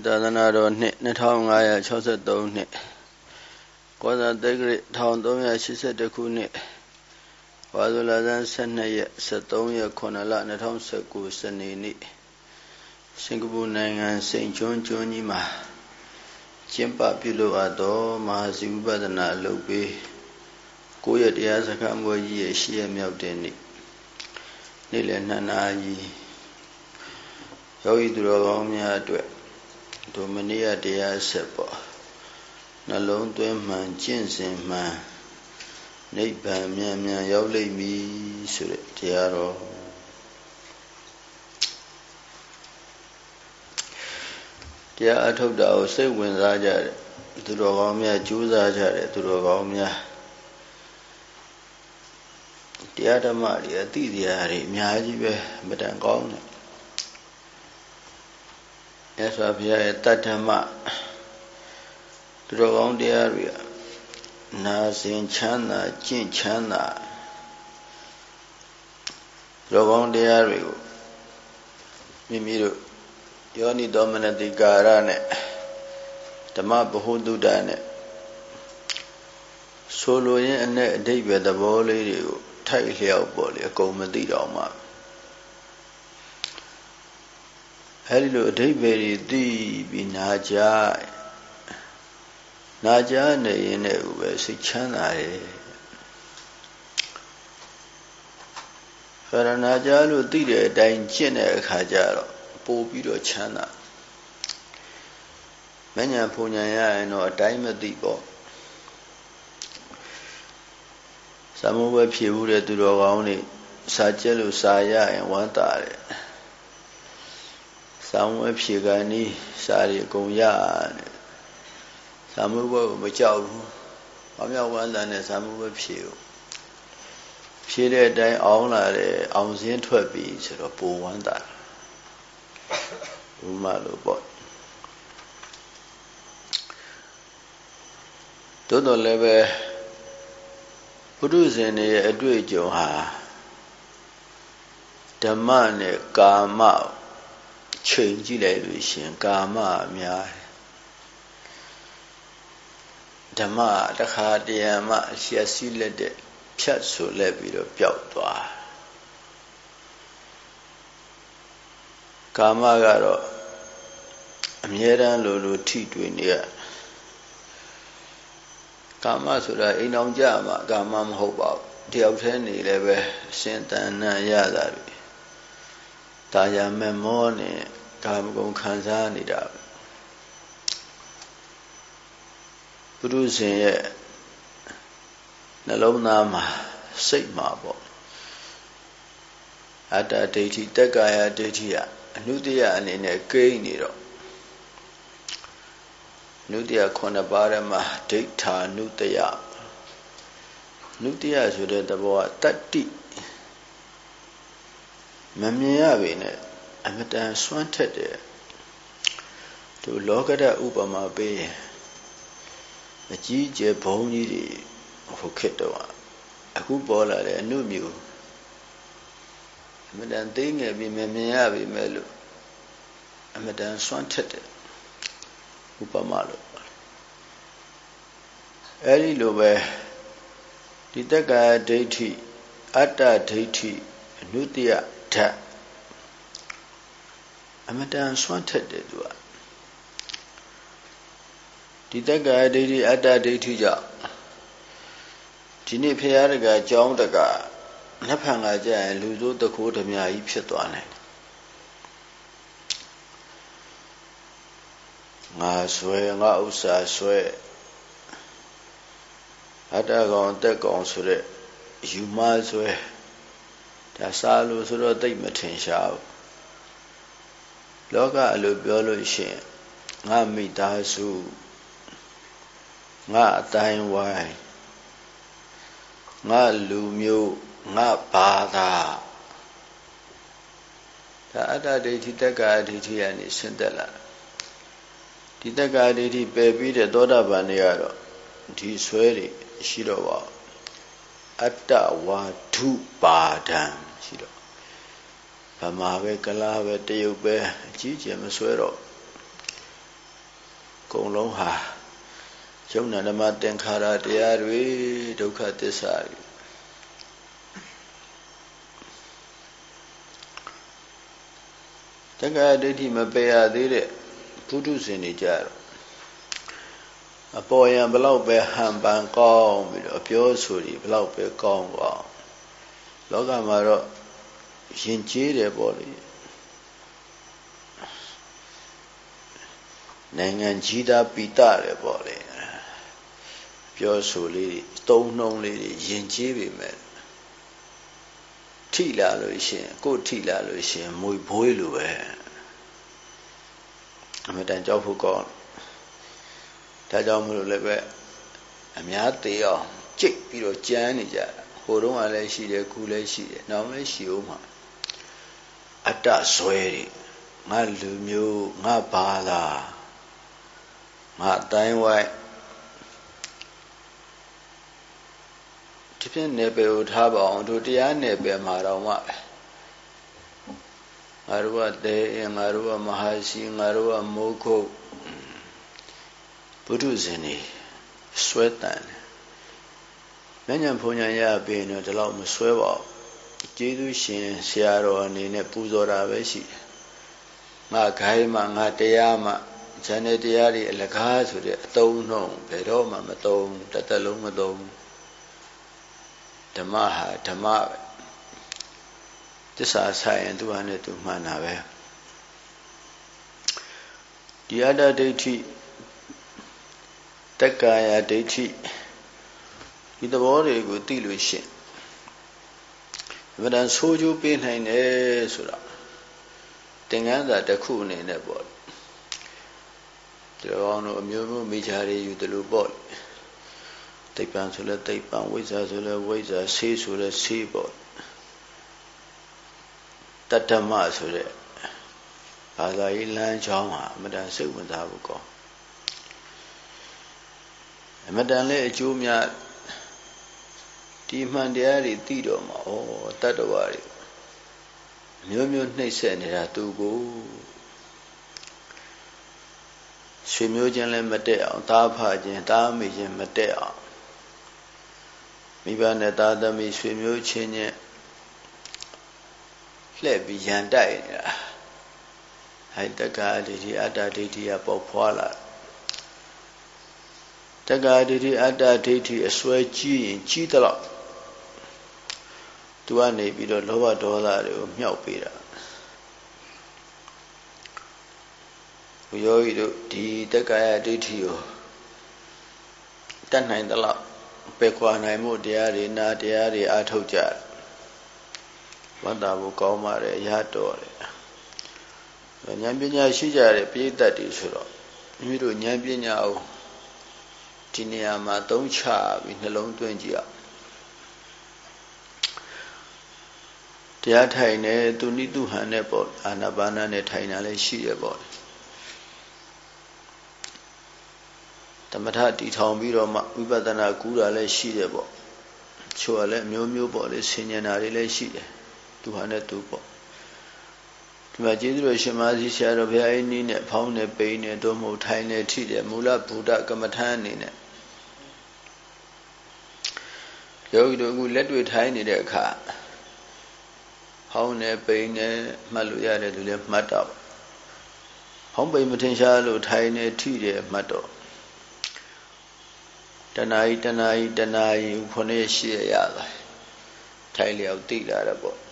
သာသနာတော်နှစ်2563နှစ်ကောဇာတိဂရိ1381ခုနှစ်ဝါဆိုလဆန်း12ရက်13ရက်9လ2019စနေနေ့စင်ကာပူနိုင်ငံစိန့်ကျွန်းကျွန်းကြီးမှာကျင်းပပြုလုပ်အပ်သောမဟာစီဝိပဿနာအလုပ်ပေး9ရက်တရားစခန်းပွဲကြီးရဲ့10ရက်မြောက်တဲ့နေ့လယ်2နာရီယောဂီသူတော်ကောင်းများအတွက်ဒုမနိယတရားဆက်ပေါ့နှလုံးသွင်းမှန်ကျင့်စဉ်မှန်နိဗ္ဗာန်မြန်မြန်ရောက်လိမ့်မည်ဆိုတဲ့တရားတော်တရားအထုတ်တာကိုစိတ်ဝင်စားကြတဲ့သူတော်ကောင်းများကြိုးစားကြတဲ့သူတော်ကောင်းများတရားဓမ္မတွေအသိတရားတွေအများကြီးပဲမတန်ကောင်းတယ်မြတ်စွာဘုရားရဲ့တတ္ထမသူတော်ကောင်းတရားတွေနာစဉ်ချမ်းသာကျင့်ချမ်းသာသူတော်ကောင်းတရားတွေကိုမိမိတို့ယောနိသောမနတိကာရနဲ့ဓမ္မဗဟုသုတနဲ့ဆိုလိုရင်းအနဲ့အဓိပ္ပာယ်သဘောလေးတွေကိုထိုက်လျောက်ပေါ်လေအကုန်မသိတော့မှအဲဒီလိုအဓိပ္ပာယ်တွေသိပြီးနာကြားနေရင်လည်းပဲစိတ်ချမ်းသာတယ်ခရဏကြားလို့သိတဲ့အတိုင်းကျင့်တဲ့အခါကျတော့ပို့ပြီးတော့ချမ်းသာမဉ္ဇဉ်ဖုန်ဉဏ်ရရင်တော့အတိုင်းမသိပေါ့သမုပ္ပါဖြေဘူးတဲ့သူတော်ကောင်းတွေစာကျက်လို့စာရရင်ဝမ်းသာတယ်သမုပ္ပါဖြေကနီးစာတွေအကုန်ရတယ်သမုပ္ပါကိုမကြောက်ဘူးဘာမြောက်ဝမ်းသာနဲ့သမုပ္ပါဖြေကိုဖြေတဲ့အတိုင်းအောင်လာတယ်အောင်စင်းထွက်ပြီဆိုတော့ပိုဝမ်းသာဘုမလို့ပေါ့သို့တော်လည်းပဲပုထုဇဉ်တွေရဲ့အတွေ့အကြုံဟာဓမ္မနဲ့ကာမချိန်ကြည့်လိုက်လို့ရှင်ကာမအများဓမ္မတခါတရံမှအရှက်စီးလက်တဲ့ဖြတ်ဆိုလက်ပြီးတော့ပျောက်သွားကာမကတော့အမြဲတမ်းလိုထိတွေ့နေရကာမဆိုတာအိမ်အောင်ကြမှာကာမမဟုတ်ပါဘူးတယောက်တည်းနေလည်းပဲအရှင်တန်ဏရတာတွေတာယာမဲ့မောနဲ့ကာမဂုဏ်ခံစားနေတာပုရုဇဉ်ရဲ့နှလုံးသားမှာစိတ်မှာပေါ့အတ္တဒိဋ္ဌိတက္ကာယဒိဋ္ဌိကအနုတ္တယအနေနဲ့ကိန်းနေတော့အနုတ္တယ9ပါးထဲမှာဒိဋ္ဌာနုတ္တယအနုတ္တယဆိုတဲ့သဘောကတတ္တိမမြင်ရပေနဲ့အမတန်စွန့်ထက်တယ်သူလောကဓာတ်ဥပမာပေးရင်အကြီးကျယ်ဘုံကြီးတွေဟိုခေတ်တော့အခုပေါ်လာတဲ့အနုမျိုးအမတန်သိငယ်ပြီးမမြင်ရပေမဲ့လို့အမတန်စွန့်ထက်တယ်ဥပမာလို့အဲဒီလိုပဲဒီတက္ကာဒိဋ္ဌိအတ္တဒိဋ္ဌိအနုတ္တယဓာတ်အမတန်စွန့်ထက်တယ်သူကဒီတက္ကာဒိဋ္ဌိအတ္တဒိဋ္ဌိကြောင့်ဒီနေ့ဖရာတကာကျောင်းတကာနှစ်ဖန်ကကြာရင်လူစိုးတခိုးဓမြကြီးဖြစ်သွားနိုင်ငါဆွဲငါဥစ္စာဆွဲအတ္တကောင်တက်ကောင်ဆိုတဲ့ယူမဆွဲဒါစားလို့ဆိုတော့သိမ့်မထင်ရှားဘူးလောကအလိုပြောလို့ရှိရင်ငါမိသားစုငါအတိုင်းဝိုင်းငါလူမျိုးငါဘာသာဒါအတ္တဒိဋ္ဌိတက္ကာဒိဋ္ဌိကနေဆင်းသက်လာဒီတက္ကာဒိဋ္ဌိပယ်ပြီးတဲ့သောတာပန်တွေကတော့ဒီဆွဲတွေရှိတော့ပါအတ္တဝါဒုပါဒံရှိတော့ဗမာပဲကလားပဲတရုတ်ပဲအကြီးကျယ်မဆွဲတော့ကုန်လုံးဟာယုံနာဓမ္မသင်္ခါရတရားတွေဒုက္ခသစ္စာတွေတက္ကရာဒိဋ္ဌိမပယ်ရသေးတဲ့ပုထုဇဉ်တွေကြတော့အပေါ်ယံဘလောက်ပဲဟန်ပန်ကောင်းပြီးတော့အပြောဆိုပြီးဘလောက်ပဲကောင်းကောင်းလောကမှာတော့ယဉ်ကျေးတယ်ပေါ့လေနိုင်ငံကြီးသားပိတတယ်ပေါ့လေပြောဆိုလေးသုံးနှုံးလေးယဉ်ကျေးပေမဲ့ထိလာလို့ရှင်ကိုထိလာလို့ရှင်မွေဘွေးလိုပဲအမတန်ကြောက်ဖို့ကောင်းဒါကြောင့်မလို့လည်းပဲအများသေးအောင်ကြိတ်ပြီးတော့ကြမ်းနေကြဟိုတုန်းကလည်းရှိတယ်ခုလည်းရှိတယ်နောက်လည်းရှိဦးမှာအတ္တဇွဲတွေငါလူမျိုးငါဘာသာငါတိုင်းဝိုင်းဒီပြည့်နယ်ပယ်ကိုထားပါအောင်တို့တရားနယ်ပယ်မှာတော့မှငါတို့ကတေငါတို့ကမဟာရှိငါတို့ကမိုးခုတ်ဘုဒ္ဓဇင်နေဆွဲတန်တယ်ဉာဏ်ဖုန်ဉာဏ်ရပြီးတော့ဒီလောက်မဆွဲပါဘူးကျေးဇူးရှင်ဆရာတော်အနေနဲ့ပူဇော်တာပဲရှိတယ်ငါခိုင်းမှငါတရားမှဉာဏ်နဲ့တရားတွေအလကားဆိုတဲ့အသုံးနှုံးဘယ်တော့မှမသုံးတစ်သက်လုံးမသုံးဓမ္မဟာဓမ္မပဲသစ္စာဆိုင်ရင်သူဟာနဲ့သူမှန်တာပဲဒီအတ္တဒိဋ္ဌိတက္ကာယဒိဋ္ဌိဒီသဘောတွေကိုသိလို့ရှိရင်ဗဒံဆိုးကျိုးပေးနိုင်တယ်ဆိုတာသင်္ကန်းစာတစ်ခုအနေနဲ့ပေါ့ဒီကောင်တို့အမျိုးမျိုးမိချာတွေယူတယ်လို့ပေါ့သိပ္ပံဆိုလဲသိပ္ပံဝိဇ္ဇာဆိုလဲဝိဇ္ဇာဆေးဆိုလဲဆေးပေါ့တတ္တမဆိုတဲ့ဘာသာရေးလမ်းကြောင်းဟာအမတန်စိတ်ဝင်စားဖို့ကောင်းအမတန်လည်းအကျိုးများဒီမှန်တရားတွေသိတော့မှာတတ္တဝါတွေမျိုးမျိုးနှိမ့်ဆက်နေတာသူကိုဆွေမျိုးချင်းလည်းမတက်အောင်သားဖချင်းသားမိချင်းမတက်အောင်မိဘနဲ့သားသမီးဆွေမျိုးချင်းချင်းလှည့်ပြီးရန်တိုက်နေတာတက္ကာဒိဋ္ဌိအတ္တဒိဋ္ဌိကပေါက်ဖွာလာတက္ကာဒိဋ္ဌိအတ္တဒိဋ္ဌိအစွဲကြီးရင်ကြီးသလောက်သူကနေပြီးတော့လောဘဒေါသတွေကိုမြှောက်ပေးတာဘုယောဂီတို့ဒီတက္ကာယဒိဋ္ဌိကိုတတ်နိုင်သလောက်ပယ်ခွာနိုင်မှုတရားတွေနာတရားတွေအားထုတ်ကြတယ်ဝတ္တဘုကောင်းပါတယ်ရတော်တယ်ဉာဏ်ပညာရှိကြတဲ့ပိဋကတ်တွေဆိုတော့မိမိတို့ဉာဏ်ပညာကိုဒီနေရာမှာသုံးချပြီးနှလုံးသွင်းကြည့်အောင်တရားထိုင်နေသူနိသူဟန်နဲ့ပေါ့အာနာပါနနဲ့ထိုင်တာလည်းရှိရပေါ့သမထတည်ထောင်ပြီးတော့မှဝိပဿနာကူးတာလည်းရှိတယ်ပေါ့ချို့ကလည်းမျိုးမျိုးပေါ့လေဆင်ញင်တာတွေလည်းရှိတယ်သူဟာနဲ့သူပေါ့ဒီမှာကျေးဇူးတော်ရှင်မကြီးဆရာတော်ဘုရားအင်းကြီးနဲ့ဖောင်းနေပိန်နေတို့မဟုတ်ထိုင်နေထိတယ်မူလဗုဒ္ဓကမ္မထာအနေနဲ့ယောဂီတို့အခုလက်တွေ့ထိုင်နေတဲ့အခါဖောင်းနေပိန်နေမှတ်လို့ရတယ်သူလည်းမှတ်တော့ဖောင်းပိန်မထင်ရှားလို့ထိုင်နေထိတယ်မှတ်တော့တဏှာကြီး9 8ရသွားထိုင်လျောက်သိလာတယ်ပေါ့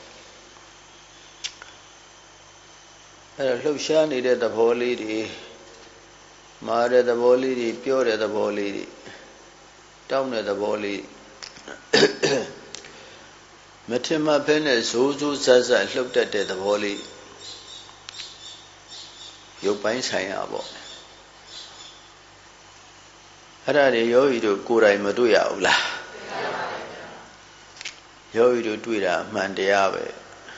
အဲ့တော့လှုပ်ရှားနေတဲ့သဘောလေးတွေမာတဲ့သဘောလေးတွေပြောတဲ့သဘောလေးတွေတောင်းတဲ့သဘောလေးမထင်မှတ်ဖဲနဲ့ဇိုးဇိုးဆတ်ဆတ်လှုပ်တတ်တဲ့သဘောလေးရုပ်ပိုင်းဆိုင်ရာပေါ့အဲ့ဒါတွေယောဂီတို့ကိုယ်တိုင်မတွေ့ရဘူးလားယောဂီတို့တွေ့တာအမှန်တရားပဲ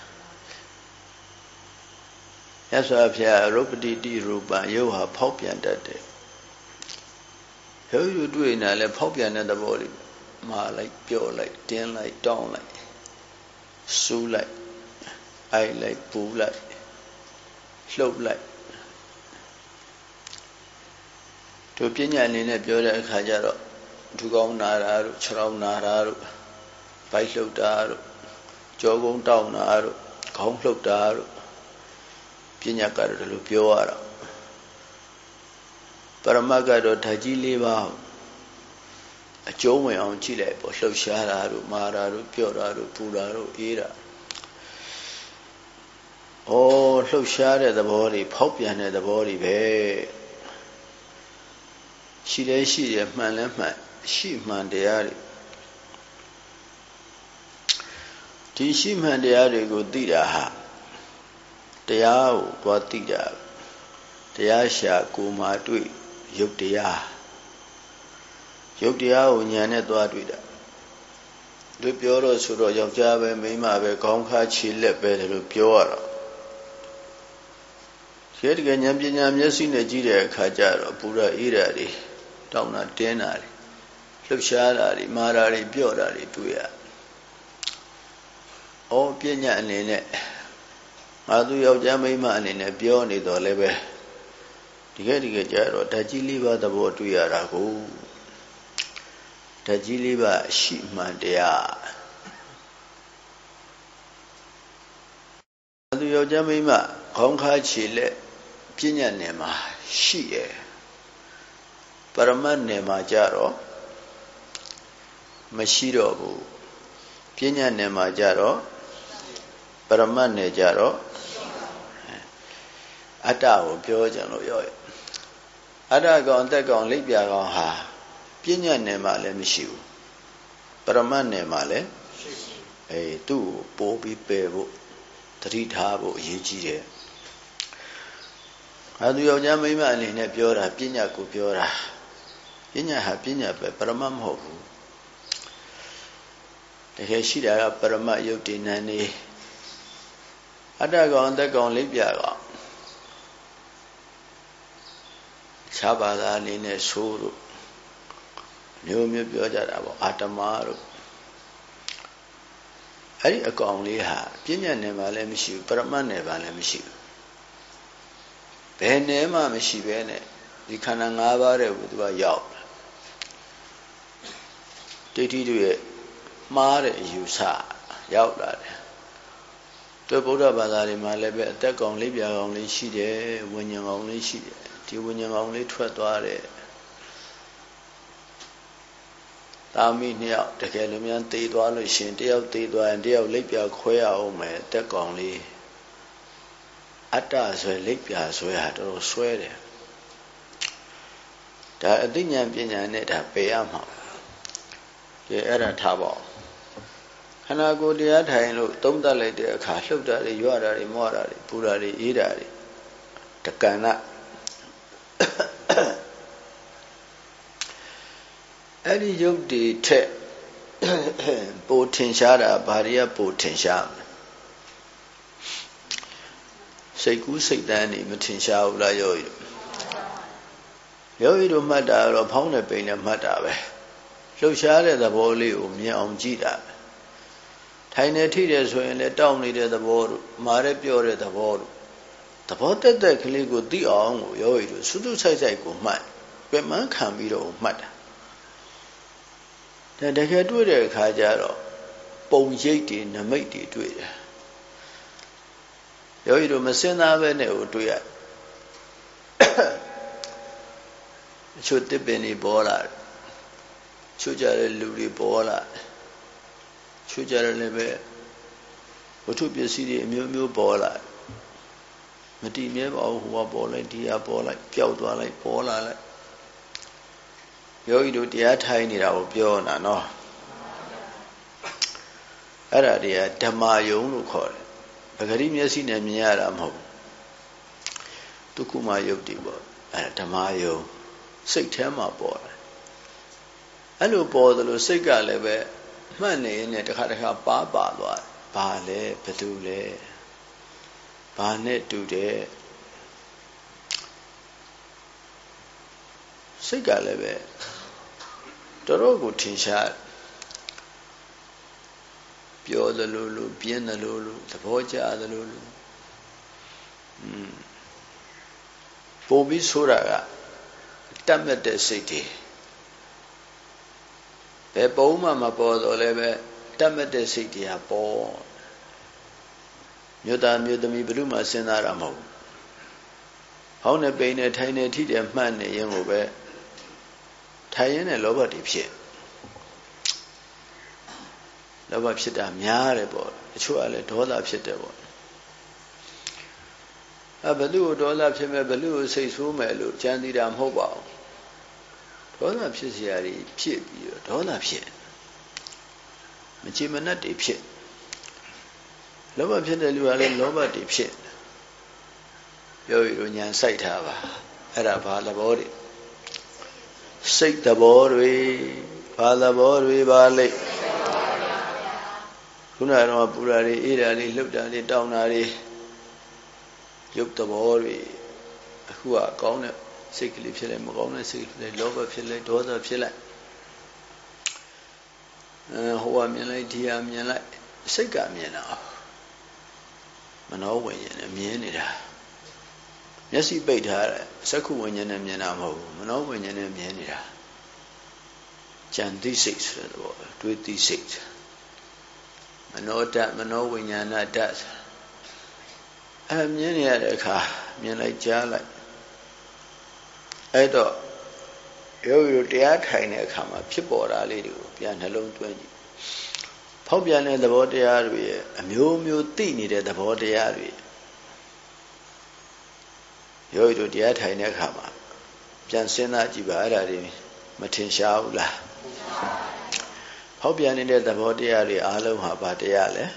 ရသော်ဖျားရုပ်ပတိတိရူပံယုတ်ဟာဖောက်ပြန်တတ်တယ်ယောဂီတို့တွေ့နေတာလဲဖောက်ပြန်တဲ့သဘောလေးမာလိုက်ပြော့လိုက်တင်းလိုက်တောင်းလိုက်စူးလိုက်အိုက်လိုက်ပူလိုက်လှုပ်လိုက်တို့ပညာအနေနဲ့ပြောတဲ့အခါကျတော့ဒုကောင်းနာတာတို့ခြေထောက်နာတာတို့ဗိုက်လှုပ်တာတို့ကြောကုန်းတောက်နာတို့ခေါင်းလှုပ်တာတို့ပညာကတော့ဒီလိုပြောရတာပရမတ်ကတော့ဓာတ်ကြီး၄ပါးအကျုံးဝင်အောင်ကြည့်လိုက်ပေါ့လှုပ်ရှားတာတို့မာတာတို့ပြော့တာတို့ပူတာတို့အေးတာဩလှုပ်ရှားတဲ့သဘောတွေဖောက်ပြန်တဲ့သဘောတွေပဲရှိလဲရှိတယ်မှန်လဲမှန်ရှိမှန်တရားတွေဒီရှိမှန်တရားတွေကိုသိတာဟာတရားကိုသွားသိတာတရားရှာကိုမှတွေ့ယုတ်တရားကိုဉာဏ်နဲ့သွားတွေ့တာတို့ပြောတော့ဆိုတော့ယောက်ျားပဲမိန်းမပဲခေါင်းခါခြေလက်ပဲလို့ပြောရတော့တကယ်ဉာဏ်ပညာမျက်စိနဲ့ကြည့်တဲ့အခါကျတော့ပူရအေးတာတွေတောင်းတာတင်းတာတွေလှုပ်ရှားတာတွေမာတာတွေပြော့တာတွေတွေ့ရဩပညာအနေနဲ့ငါသူယောက်ျားမိန်းမအနေနဲ့ပြောနေတော့လည်းပဲတကယ်ကြတော့ဓာတ်ကြီးလေးပါးသဘောတွေ့ရတာကိုဓာတ်ကြီးလေးပါးရှိမှန်တရားသူယောက်ျားမိန်းမခေါင်းခါခြေလက်ပညာနယ်မှာရှိတယ်ပရမတ်နယ်မှာကြတော့မရှိတော့ဘူးပညာနယ်မှာကြတော့ပရမတ်နယ်ကြတော့အတ္တကိုပြောကြလို့ရောအတ္တကောင်အသက်ကောင်လိပ်ပြကောင်ဟာပညာနယ်မှာလည်းမရှိဘူးပရမတ်နယ်မှာလည်းသူ့ကိုပိုးပြီးပယ်ဖို့တတိထားဖို့အရေးကြီးတယ်ငါသူယောက်ျားမိန်းမအနေနဲ့ပြောတာပညာကိုပြောတာပညာဟာပညာပဲပရမတ်မဟုတ်ဘူးတကယ်ရှိတာကပရမတ်ယုတ်တိနန်းနေအတ္တကောင်အသက်ကောင်လိပ်ပြကောင်ခြားဘာသာအနေနဲ့ဆိုးတို့မျိုးပြောကြတာပေါ့အာတမတို့အဲ့ဒီအကောင်လေးဟာပညာနယ်မှာလည်းမရှိဘူးပရမတ်နယ်မှာလည်းမရှိဘူးဘယ်နယ်မှမရှိဘဲနဲ့ဒီခန္ဓာ၅ပါးတဲ့ကိုသူကရောက်ဒိဋ္ဌိတို့ရဲ့မှားတဲ့အယူဆရောက်လာတယ်တို့ဗုဒ္ဓဘာသာတွေမှာလည်းပဲအသက်ကောင်လေးပြာကောင်လေးရှိတယ်ဝိညာဉ်ကောင်လေးရှိတယ်ဒီဝိညာဉ်ကောင်လေးထွက်သွားတယ်တာမီနှစ်ယောက်တကယ်လို့များသေသွားလို့ရှင်တယောက်သေသွားရင်တယောက်လိပ်ပြာခွဲရအောင်မယ်အသက်ကောင်လေးအတ္တဆွဲလိပ်ပြာဆွဲဟာတော်တော်ဆွဲတယ်ဒါအသိဉာဏ်ပညာနဲ့ဒါပယ်ရမှာကဲအဲ့ဒါထားပါခန္ဓာကိုယ်တရားထိုင်လို့သုံးသပ်လိုက်တဲ့အခါလှုပ်တာတွေရွတာတွေမောတာတွေပူတာတွေအေးတာတွေတက္ကဏအဲ့ဒီယုတ်တွေထက်ပိုထင်ရှားတာဘာတွေကပိုထင်ရှားစိတ်ကူးစိတ်တန်းနေမထင်ရှားဘူးလားယောဂီတို့မှတ်တာတော့ဖောင်းတဲ့ပိန်နဲ့မှတ်တာပဲလှုပ်ရှားတဲ့သဘောလေးကိုမြင်အောင်ကြည့်တာထိုင်နေထိတယ်ဆိုရင်လည်းတောင်းနေတဲ့သဘောတို့မာတဲ့ပြောတဲ့သဘောတို့သဘောတက်တက်ကလေးကိုသိအောင်ကိုယောဂီတို့စွတ်စွတ်ဆိုင်ဆိုင်ကိုမှတ်ပြမှန်းခံပြီးတော့မှတ်တာတကယ်တွေ့တဲ့အခါကျတော့ပုံရိပ်တွေနမိတ်တွေတွေ့တယ်ယောဂီတို့မစင်သားပဲနဲ့ကိုတွေ့ရအချို့တစ်ပင်တွေပေါ်လာချို့ကြတဲ့လူတွေပေါ်လာချို့ကြတယ်လည်းပဲဝတ္ထုပစ္စည်းတွေအမျိုးမျိုးပေါ်လာမတည်မြဲပါဘူးဟိုကပေါ်လိုက်ဒီကပေါ်လိုက်ပျောက်သွားလိုက်ပေါ်လာလိုက်ယောဂီတို့တရားထိုင်နေတာကိုပြောနေတာနော်အဲ့ဒါတွေကဓမ္မယုံလို့ခေါ်တယ်ပဂရိမျက်စိနဲ့မြင်ရတာမဟုတ်ဘူးဒုက္ခမယုတ်တိပေါ့အဲ့ဒါဓမ္မယုံစိတ်ထဲမှာပေါ်တယ်အဲ့လိုပေါ်သလိုစိတ်ကလည်းပဲမှတ်နေရင်တခါပါသွားတယ်ဘာလဲဘယ်သူလဲဘာနဲ့တူတယ်စိတ်ကလည်းပဲတော်တော်ကိုထင်ရှားပြောသလိုလိုပြင်းသလိုလိုသဘောကျသလိုလိုပို့ပြီးဆိုတာကတတ်မဲ့တဲ့စိတ်တွေဘယ်ပုံမှမပေါ်တော့လည်းပဲတတ်မဲ့တဲ့စိတ်တွေဟာပေါ်မြို့သားမြို့သမီးဘယ်သူမှစဉ်းစားတာမဟုတ်ဘူးဟောင်းနဲ့ပိန်နဲ့ထိုင်နဲ့ထိတယ်မှတ်နေရင်ကိုပဲထိုင်ရင်လည်းလောဘတွေဖြစ်လောဘဖြစ်တာများတယ်ပေါ့တချို့ကလည်းဒေါသဖြစ်တယ်ပေါ့ဘယ်သူ့ကိုဒေါသဖြစ်မဲ့ဘယ်သူ့ကိုစိတ်ဆိုးမဲ့လို့ကြံသေးတာမဟုတ်ပါဘူးဒေါသဖြစ်เสียရည်ဖြစ်ပြီးတော့ဒေါသဖြစ်မချေမနတ်တွေဖြစ်လောဘဖြစ်တဲ့လူကလည်းလောဘတွေဖြစ်ပြောရလို့ညာစိုက်ထားပါအဲ့ဒါဘာသဘောတွေစိတ်သဘောတွေဘာသဘောတွေပါလိမ့်ခုနကတော့ပူရာတွေအေးရာတွေလှုပ်တာတွေတောင်းတာတွေရုပ်သဘောတွေအခုကကောင်းတဲ့စိတ်ကလေးဖြစ်လိုက်မကောင်းတဲ့စိတ်ကလေးလောဘဖြစ်လိုက်ဒေါသဖြစ်လိုက်ဟိုကမြင်လိုက်ဒီကမြင်လိုက်စိတ်ကမြင်တာမနောဝိညာဉ်နဲ့မြင်နေတာမျက်စိပိတ်ထားတယ်စက္ခုဝိညာဉ်နဲ့မြင်တာမဟုတ်ဘူးမနောဝိညာဉ်နဲ့မြင်နေတာကြံသိစိတ်ဆိုတဲ့ဘောတွေးသိစိတ်မနောတမနောဝိညာဏတမြင်နေရတဲ့အခါမြင်လိုက်ကြားလိုက်အဲ့တော့ယောဂီတို့တရားထိုင်တဲ့အခါမှာဖြစ်ပေါ်တာလေးတွေကိုပြန်နှလုံးသွင်းကြည့်ဖောက်ပြန်တဲ့သဘောတရားတွေရဲ့အမျိုးမျိုးသိနေတဲ့သဘောတရားတွေယောဂီတို့တရားထိုင်တဲ့အခါမှာပြန်စဉ်းစားကြည့်ပါအဲ့ဒါတွေမထင်ရှားဘူးလားဖောက်ပြန်နေတဲ့သဘောတရားတွေအားလုံးဟာဘာတရားလဲ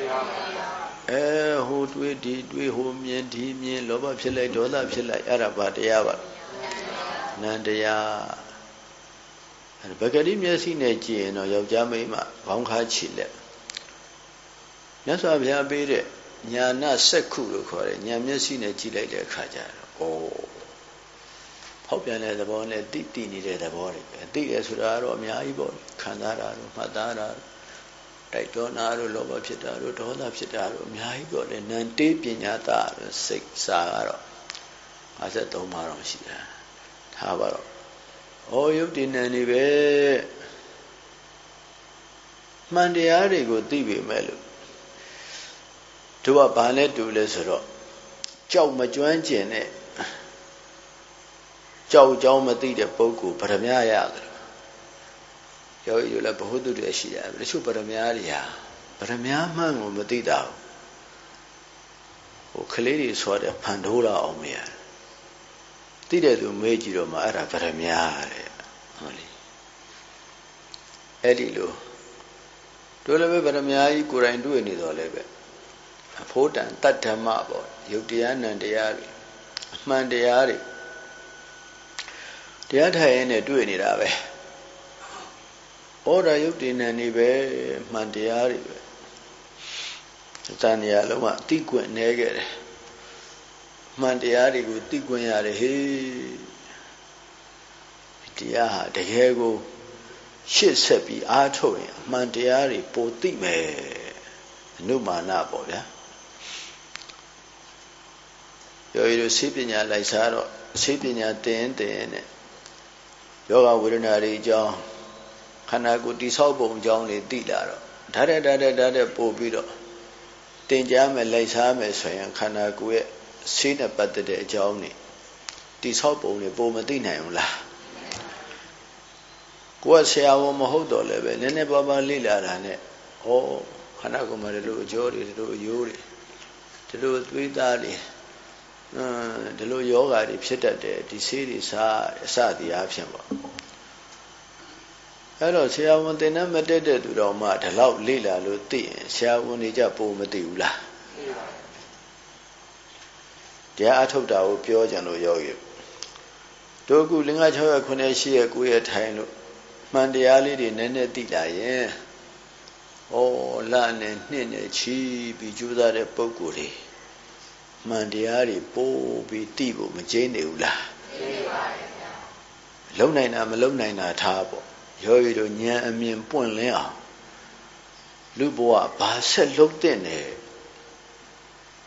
ဟိုတွေးဒီတွေးဟိုမြင်ဒီမြင်လောဘဖြစ်လိုက်ဒေါသဖြစ်လိုက်အဲ့ဒါဘာတရားပါနန္တရားဘဂတိမျက်စိနဲ့ကြည့်ရင်တော့ယောက်ျားမိန်းမခေါင်းခါချီလက်မြတ်စွာဘုရားပေးတဲ့ညာနာစက္ခုလို့ခေါ်တယ်ညာမျက်စိနဲ့ကြည့်လိုက်တဲ့အခါကျတော့ဖောက်ပြန်တဲ့သဘောနဲ့တိနေတဲ့သဘောတွေပဲတိတယ်ဆိုတာကတော့အများကြီးပေါ့ခံစားတာတို့မှတ်သားတာတိုက်တွန်းတာတို့လောဘဖြစ်တာတို့ဒေါသဖြစ်တာတို့အများကြီးပေါ့လေနန္တေပညာတာစိတ်စာကတော့53ပါးတော့ရှိတာထားပါတော့ယုတ်တည်နံနေပဲမှန်တရားတွေကိုသိပေမဲ့လို့တို့ကဘာနဲ့တူလဲဆိုတော့ကြောက်မကျွမ်းကျင်တဲ့ကြောက်ကြောင်းမသိတဲ့ပုဂ္ဂိုလ်ဗရမ ्या ရတယ်ယောဂီတို့လည်းဘ ഹു တုတွေရှိတယ်တချို့ဗရမ ्या တွေဟာဗရမ ्या မှန်ကိုမသိတာဟိုကလေးတွေဆိုတဲ့ဖန်ထိုးလာအောင်မရသိတဲ့သူမေးကြည့်တော့မှအဲ့ဒါဗရမ ्या တဲ့ဟုတ်လေအဲ့ဒီလိုတို့လည်းပဲဗရမ ्या ကြီးကိုယ်တိုင်တွေ့နေတော့လည်းပဲအဖို့တန်တတ္ဓမ္မပေါ့ယုတ်တရားနံတရားတွေအမှန်တရားတွေတရားထိုင်ရင်နဲ့တွေ့နေတာပဲဩရာယုတ်တည်နံနေပဲမှန်တရားတွေပဲတန်တရားလုံးဝတိကွင့်နေခဲ့တယ်မှန်တရားတွေကိုသိခွင့်ရတယ်ဟေးတရားဟာတကယ်ကိုရှေ့ဆက်ပြီးအားထုတ်ရင်အမှန်တရားတွေပိုသိမယ်အနုမာနပေါ့ဗျာယောဂီတို့စိပညာလိုက်စားတော့စိပညာတင်နဲ့ယောဂဝေဒနာတွေအကြောင်းခန္ဓာကိုယ်တိဆောက်ပုံအကြောင်းတွေသိလာတော့ဒါတဲ့ပို့ပြီးတော့တင်ကြားမယ်လိုက်စားမယ်ဆိုရင်ခန္ဓာကိုယ်ရဲ့စိတ်နဲ့ပတ်သက်တဲ့အကြောင်းတွေတိဆောက်ပုံတွေပုံမသိနိုင်ဘူးလားကိုယ်ကဆရာဝန်မဟုတ်တော့လည်းပဲနည်းနည်းပါးပါးလေ့လာတာနဲ့ခန္ဓာကိုယ်မှာဒီလိုအကျိုးတွေဒီလိုအယိုးတွေဒီလိုသွေးသားတွေဒီလိုယောဂါတွေဖြစ်တတ်တယ်ဒီဆေးတွေစားအစသည်အားဖြင့်ပေါ့အဲ့တော့ဆရာဝန်သင်တန်းမတက်တဲ့သူတော်မှဒီလောက်လေ့လာလို့သိရင်ဆရာဝန်တွေကြပုံမသိဘူးလားတရားအထုတ်တာကိုပြောကြလို့ယောဂီတို့အခု5 6ရက်9ရက်10ရက်9ရက်ထိုင်လို့မှန်တရားလေးတွေနည်းနည်းသိလာရင်လနဲ့နှစ်နဲ့ချီပြီးကြိုးစားတဲ့ပုဂ္ဂိုလ်တွေမှန်တရားတွေပို့ပြီးသိဖို့မကျင်းနေဘူးလားသိပါရဲ့ဗျာလုံနိုင်တာမလုံနိုင်တာထားပေါ့ယောဂီတို့ဉာဏ်အမြင်ပွင့်လင်းအောင်လူဘဝဘာဆက်လုံးတဲ့နေ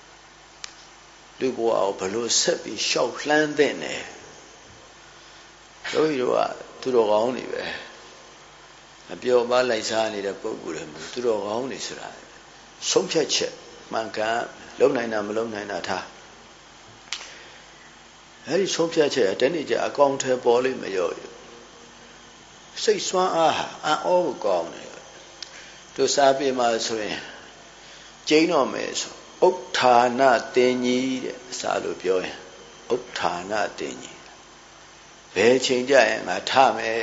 လူဘဝကိုဘလို့ဆက်ပြီးရှောက်လှမ်းတဲ့နေယောဂီတို့ကသူတော်ကောင်းတွေပဲအပြောပါလိုက်စားနေတဲ့ပုဂ္ဂိုလ်တွေမျိုးသူတော်ကောင်းတွေဆိုတာဆုံးဖြတ်ချက်မှန်ကန်လုံနိုင်တာမလုံနိုင်တာထားအဲဒီဆုံးဖြတ်ချက်တနေ့ကျအကောင့်ထဲပေါ်လိမ့်မရောစိတ်ဆွမ်းအားဟာအံ့ဩဖို့ကောင်းတယ်သူစားပြေမှာဆိုရင်ကျိန်းတော့မယ်ဆိုဥဋ္ဌာဏတင်ကြီးတဲ့အစာလို့ပြောရင်ဥဋ္ဌာဏတင်ကြီးဘယ်ချိန်ကြရင်ငါထမယ်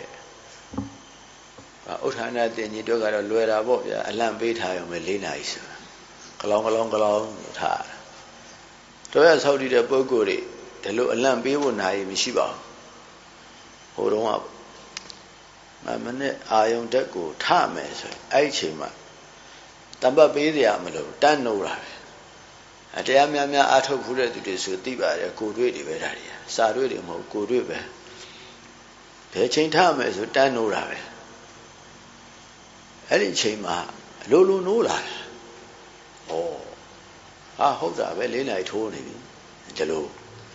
ဥဋ္ဌာဏတင်ကြီးတို့ကတော့လွယ်တာပေါ့ဗျာအလန့်ပေးထားရုံပဲ၄နာရီဆိုကလောင်းထားတို့ရဆောက်တည်တဲ့ပုဂ္ဂိုလ်တွေဒီလိုအလန့်ပေးဖို့နိုင်မရှိပါဘူးဟိုတုန်းကမနဲ့အာယုံတက်ကိုထမယ်ဆိုရင်အဲ့ဒီချိန်မှာတမ္ပတ်ပေးစရာမလိုတန်းနိုးတာပဲတရားများများအားထုတ်ဖို့တဲ့သူတွေဆိုသိပါတယ်ကိုတွေ့တွေပဲဒါတွေစာတွေ့တွေမဟုတ်ကိုတွေ့ပဲဘယ်ချိန်ထမယ်ဆိုတန်းနိုးတာပဲအဲ့ဒီချိန်မှာလိုနိုးလာတယ်ဟုတ်တာပဲ၄နာရီထိုးနေပြီဒီလို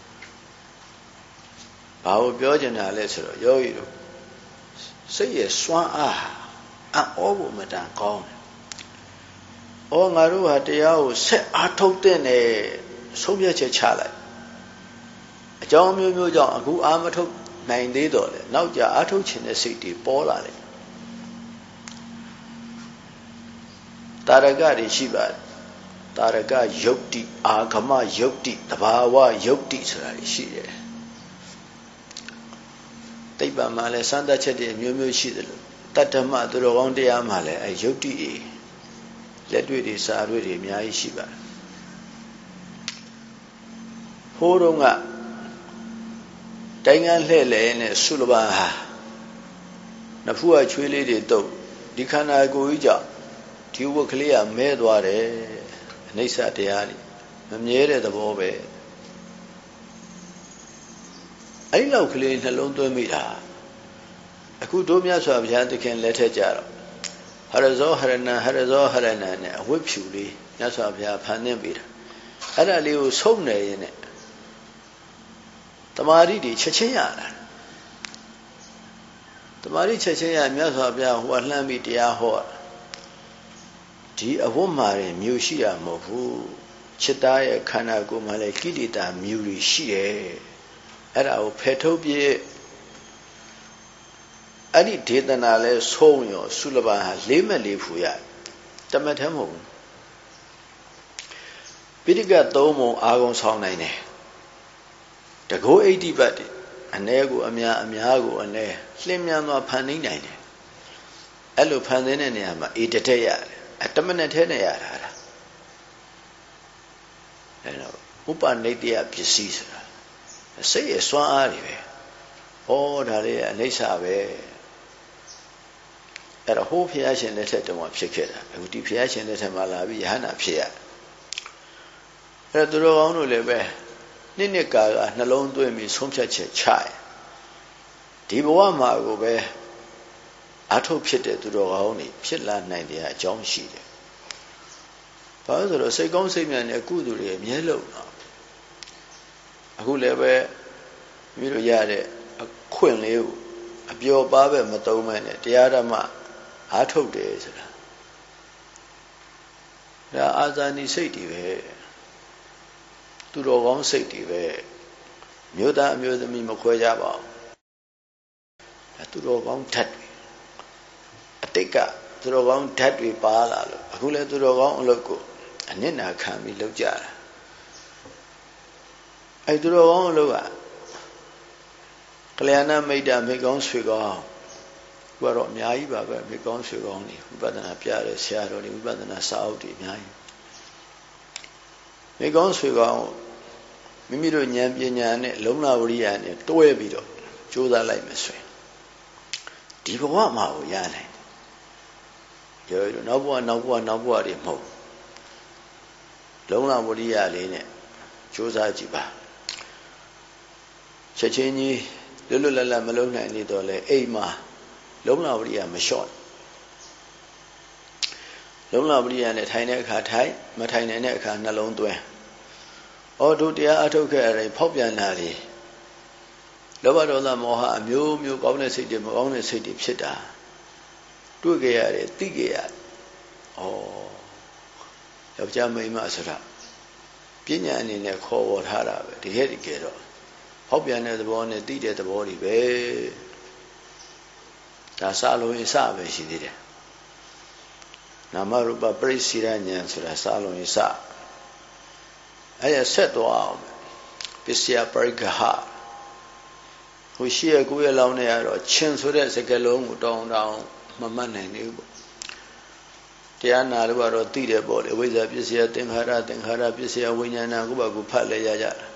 ဘာလို့ပြောချင်တာလဲဆိုတော့ယောဂီတို့စိတ်ရဲ့စွမ်းအားအံ့ဩဖို့မတန်ကောင်းတယ်ငါတို့ဟာတရားကိုဆက်အားထုတ်တဲ့နဲ့ဆုံးဖြတ်ချက်ချလိုက်အကြောင်းမျိုးကြောင့်အခုအားမထုတ်နိုင်သေးတော့လေနောက်ကြအားထုတ်ခြင်းတဲ့စိတ်တွေပေါ်လာတယ်တာရကတွေရှိပါတယ်တာရကယုတ်တိအာဂမယုတ်တိတဘာဝယုတ်တိဆိုတာရှိတယ်တိပ္ပံမှာလည်းစမ်းသပ်ချက်တွေမျိုးရှိတယ်လို့တတ္တမသူတော်ကောင်းတရားမှာလည်းယုတ်တိလက်တွေ့တွေစာတွေ့တွေအများကြီးရှိပါတယ်ဟိုးတုန်းကတိုင်းကလှဲ့လဲနဲ့ဆုလဘာဟာနဖူးကချွေးလေးတွေတုပ်ဒီခန္ဓာကိုယ်ကြီးကြောင့်ဒီဝတ်ကလေးကမဲသွားတယ်အနိစ္စတရားကြီးမမြဲတဲ့သဘောပဲအဲ့လောက်ကလေးနှလုံးသွင်းမိတာအခုတို့မြတ်စွာဘုရားသခင်လက်ထက်ကြတော့ဟရဇောဟရဏနဲ့အဝတ်ဖြူလေးမြတ်စွာဘုရားဖန်သင်းပေးတာအဲ့ဒါလေးကိုဆုံးနေရင်နဲ့တမာရီတွေချက်ချင်းရလာတမာရီချက်ချင်းရမြတ်စွာဘုရားဟိုလှမ်းပြီးတရားဟောဒီအဝတ်မှာတွေမျိုးရှိရမဟုတ်ဘူးချစ်သားရဲ့ခန္ဓာကိုယ်မှာလည်းကိလေသာမျိုးတွေရှိတယ်အဲ့ဒါကိုဖယ်ထုတ်ပြည့်အဲ့ဒီဒေသနာလဲဆုံးရောဆုလဘာဟာလေးမဲ့လေးဖူရတမတ်ထဲမဟုတ်ဘူးပိဋကတ်သုံးပုံအာဂုံဆောင်နိုင်တယ်တကောဣတိပတ်တွေအ ਨੇ ကိုအများကိုအ ਨੇ လှင်းမြန်သွားဖန်သိနိုင်တယ်အဲ့လိုဖန်သိတဲ့နေရာမှာအေတတက်ရတယ်တမနဲ့ထဲနဲ့ရတာအဲ့တော့ဥပနိတ္တယပစ္စည်းဆိုတာစိတ်ရဲ့စွမ်းအားတွေပဲဒါလေးအနိစ္စပဲအဲ့တော့ဟိုးဘုရားရှင်လက်ထက်တုန်းကဖြစ်ခဲ့တာအခုဒီဘုရားရှင်လက်ထက်မှာလာပြီးယဟနာဖြစ်ရအဲ့တော့သူတော်ကောင်းတို့လည်းပဲနှစ်ကာကနှလုံးသွင်းပြီးဆုံးဖြတ်ချက်ချရဒီဘဝမှာကိုပဲအထုတ်ဖြစ်တဲ့သူတော်ကောင်းတွေဖြစ်လာနိုင်တဲ့အကြောင်းရှိတယ်ဘာလို့ဆိုတော့စိတ်ကောင်းစိတ်မြန်တဲ့ကုသိုလ်တွေအမြဲလုံးတော့အခုလည်းပဲမိတို့ရတဲ့အခွင့်လေးကိုအပျော်ပါပဲမသုံးမဲနဲ့တရားဓမ္မအားထုတ်တယ်ဆိုတာဒါအာဇာနည်စိတ်တွေပဲသူတော်ကောင်းစိတ်တွေပဲမြို့သားအမျိုးသမီးမခွဲကြပါဘူးသူတော်ကောင်းဓာတ်တွေအတိတ်ကသူတော်ကောင်းဓာတ်တွေပါလာလို့အခုလည်းသူတော်ကောင်းအလုပ်ကိုအနစ်နာခံပြီးလုပ်ကြတာအဲသူတော်ကောင်းအလုပ်ကကလျာဏမိတ်တာမိကောင်းဆွေကောင်းဘုရားတော့အများကြီးပါပဲမိကောင်းဆွေကောင်းနေဝိပဿနာပြတဲ့ဆရာတော်တွေဝိပဿနာစာအုပ်တွေအများကြီးမိကောင်းဆွေကောင်းမိမိတို့ဉာဏ်ပညာနဲ့လုံလဝရိယနဲ့တွဲပြီးတော့ကြိုးစားလိုက်မယ်ဆိုရင်ဒီဘဝမှာကိုရနိုင်တယ်ရောနောက်ဘဝတွေမဟုတ်လုံလဝရိယလေးနဲ့ကြိုးစားကြည့်ပါချက်ချင်းကြီးလွတ်လပ်မလုံးနိုင်နေတော့လေအိမ်မှာလုံလဝရိယမလျှော့လုံလဝရိယနဲ့ထိုင်တဲ့အခါထိုင်မထိုင်နိုင်တဲ့အခါနှလုံးသွင်းတို့တရားအထုတ်ခဲ့ရတဲ့ဖောက်ပြန်တာတွေလောဘဒေါသမောဟအမျိုးမျိုးကောင်းတဲ့စိတ်တွေမကောင်းတဲ့စိတ်တွေဖြစ်တာတွေ့ကြရတယ်သိကြရတယ်ယောက်ျားမိန်းမဆိုတာပညာအနေနဲ့ခေါ်ဝေါ်ထားတာပဲတကယ်တော့ဟောက်ပြန်တဲ့သဘောနဲ့သိတဲ့သဘောတွေပဲဒါစာလုံးရင်စပဲရှိသေးတယ်နာမရူပပရိစ္ဆေရဉာဏ်ဆိုတာစာလုံးရင်စအဲ့ရဆက်သွားအောင်ပစ္စယပရိက္ခဟဟိုရှိရကိုယ်ရလောင်းနေရတော့ချင်းဆိုတဲ့စကားလုံးကိုတောင်းမမှတ်နိုင်ဘူးပေါ့တရားနာလို့ကတော့သိတယ်ပေါ့လေဝိဇ္ဇာပစ္စယသင်္ခါရပစ္စယဝိညာဏကိုပါကိုဖတ်လဲရကြတာ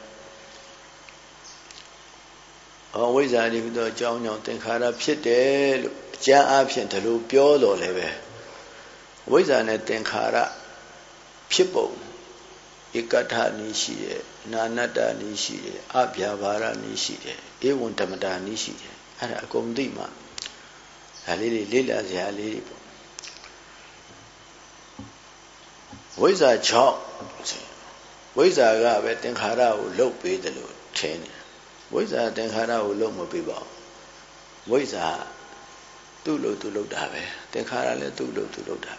ဝိဇ္ဇာဒီဟူသောအကြောင်းကြောင့်သင်္ခါရဖြစ်တယ်လို့အကျမ်းအားဖြင့်ဒီလိုပြောတော်လည်းပဲဝိဇ္ဇာနဲ့သင်္ခါရဖြစ်ပုံဧကဋ္ဌနည်းရှိတယ်နာနတ္တနည်းရှိတယ်အဗျာပါရနည်းရှိတယ်ဧဝံဓမ္မတာနည်းရှိတယ်အဲ့ဒါအကုန်သိမှဒါလေးတွေလေ့လာစရာလေးတွေပေါ့ဝိဇ္ဇာ6ဝိဇ္ဇာကပဲသင်္ခါရကိုလှုပ်ပေးတယ်လို့ထင်တယ်ဝိဇ္ဇာသင်္ခါရကိုလှုပ်မပေးပါဘူးဝိဇ္ဇာသူ့လို့သူလှုပ်တာပဲသင်္ခါရလည်းသူ့လို့သူလှုပ်တာ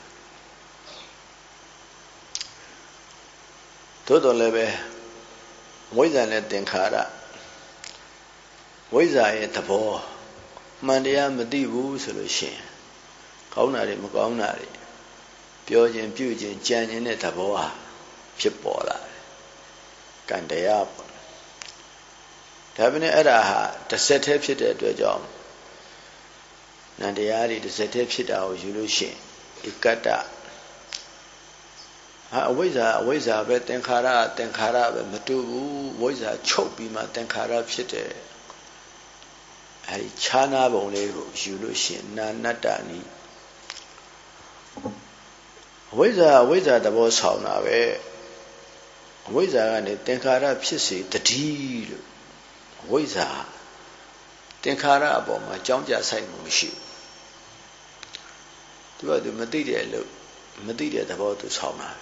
သို့တော်လည်းပဲဝိဇ္ဇာနဲ့သင်္ခါရဝိဇ္ဇာရဲ့သဘောမှန်တရားမသိဘူးဆိုလို့ရှိရင်ကောင်းတာတွေမကောင်းတာတွေပြောခြင်းပြုခြင်းကြံခြင်းတဲ့သဘောဟာဖြစ်ပေါ်လာတယ်ကံတရားပေါ့ဒါပေမဲ့အဲ့ဒါဟာတစ်ဆက်တည်းဖြစ်တဲ့အတွက်ကြောင့်နန္တရားတွေတစ်ဆက်တည်းဖြစ်တာကိုယူလို့ရှိရင်ဧကတ္တအဝိဇ္ဇာပဲသင်္ခါရပဲမတူဘူးဝိဇ္ဇာချုပ်ပြီးမှသင်္ခါရဖြစ်တယ်အဲဒီခြားနာပုံလေးကိုယူလို့ရှိရင်နာနတ္တနီးဝိဇ္ဇာသဘောဆောင်တာပဲဝိဇ္ဇာကနေသင်္ခါရဖြစ်စေတတိလို့ဝိဇ္ဇာသင်္ခါရအပေါ်မှာကြောင်းကြဆိုင်မှုမရှိဘူးသူမသိတဲ့လို့မသိတဲ့သဘောသူဆောင်တာ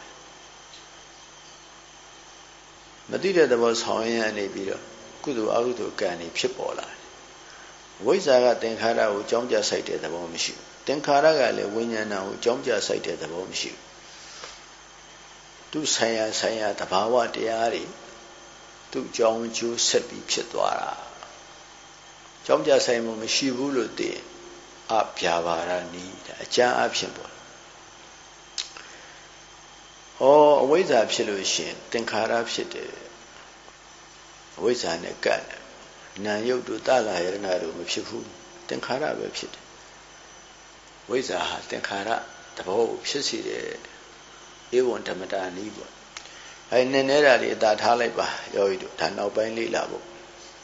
မသိတဲ့သဘောဆောင်ရင်အနေပြီးတော့ကုသိုလ်အကုသိုလ်ကံတွေဖြစ်ပေါ်လာတယ်ဝိဇ္ဇာကသင်္ခါရကိုကြောင်းကြဆိုင်တဲ့သဘောမရှိဘူးသင်္ခါရကလည်းဝိညာဏကိုကြောင်းကြဆိုင်တဲ့သဘောမရှိဘူးသူဆိုင်ရာတဘာဝတရားတွေသူ့ကြောင်းကျိုးဆက်ပြီးဖြစ်သွားတာကြောင်းကြဆိုင်မှုမရှိဘူးလို့သိအဗျာပါရနီးအကျမ်းအဖြစ်ပေါ့အဝိဇ္ဇာဖြစ်လို့ရှိရင်သင်္ခါရဖြစ်တယ်အဝိဇ္ဇာနဲ့ကပ်နာယုတ်တို့တလာယရဏတို့မဖြစ်ဘူးသင်္ခါရပဲဖြစ်တယ်ဝိဇ္ဇာဟာသင်္ခါရသဘောကိုဖြစ်စေတယ်ဧဝံဓမ္မတာနီးပေါ့နည်းနည်းတာလေးအသာထားလိုက်ပါယောဂီတို့ဒါနောက်ပိုင်းလေ့လာဖို့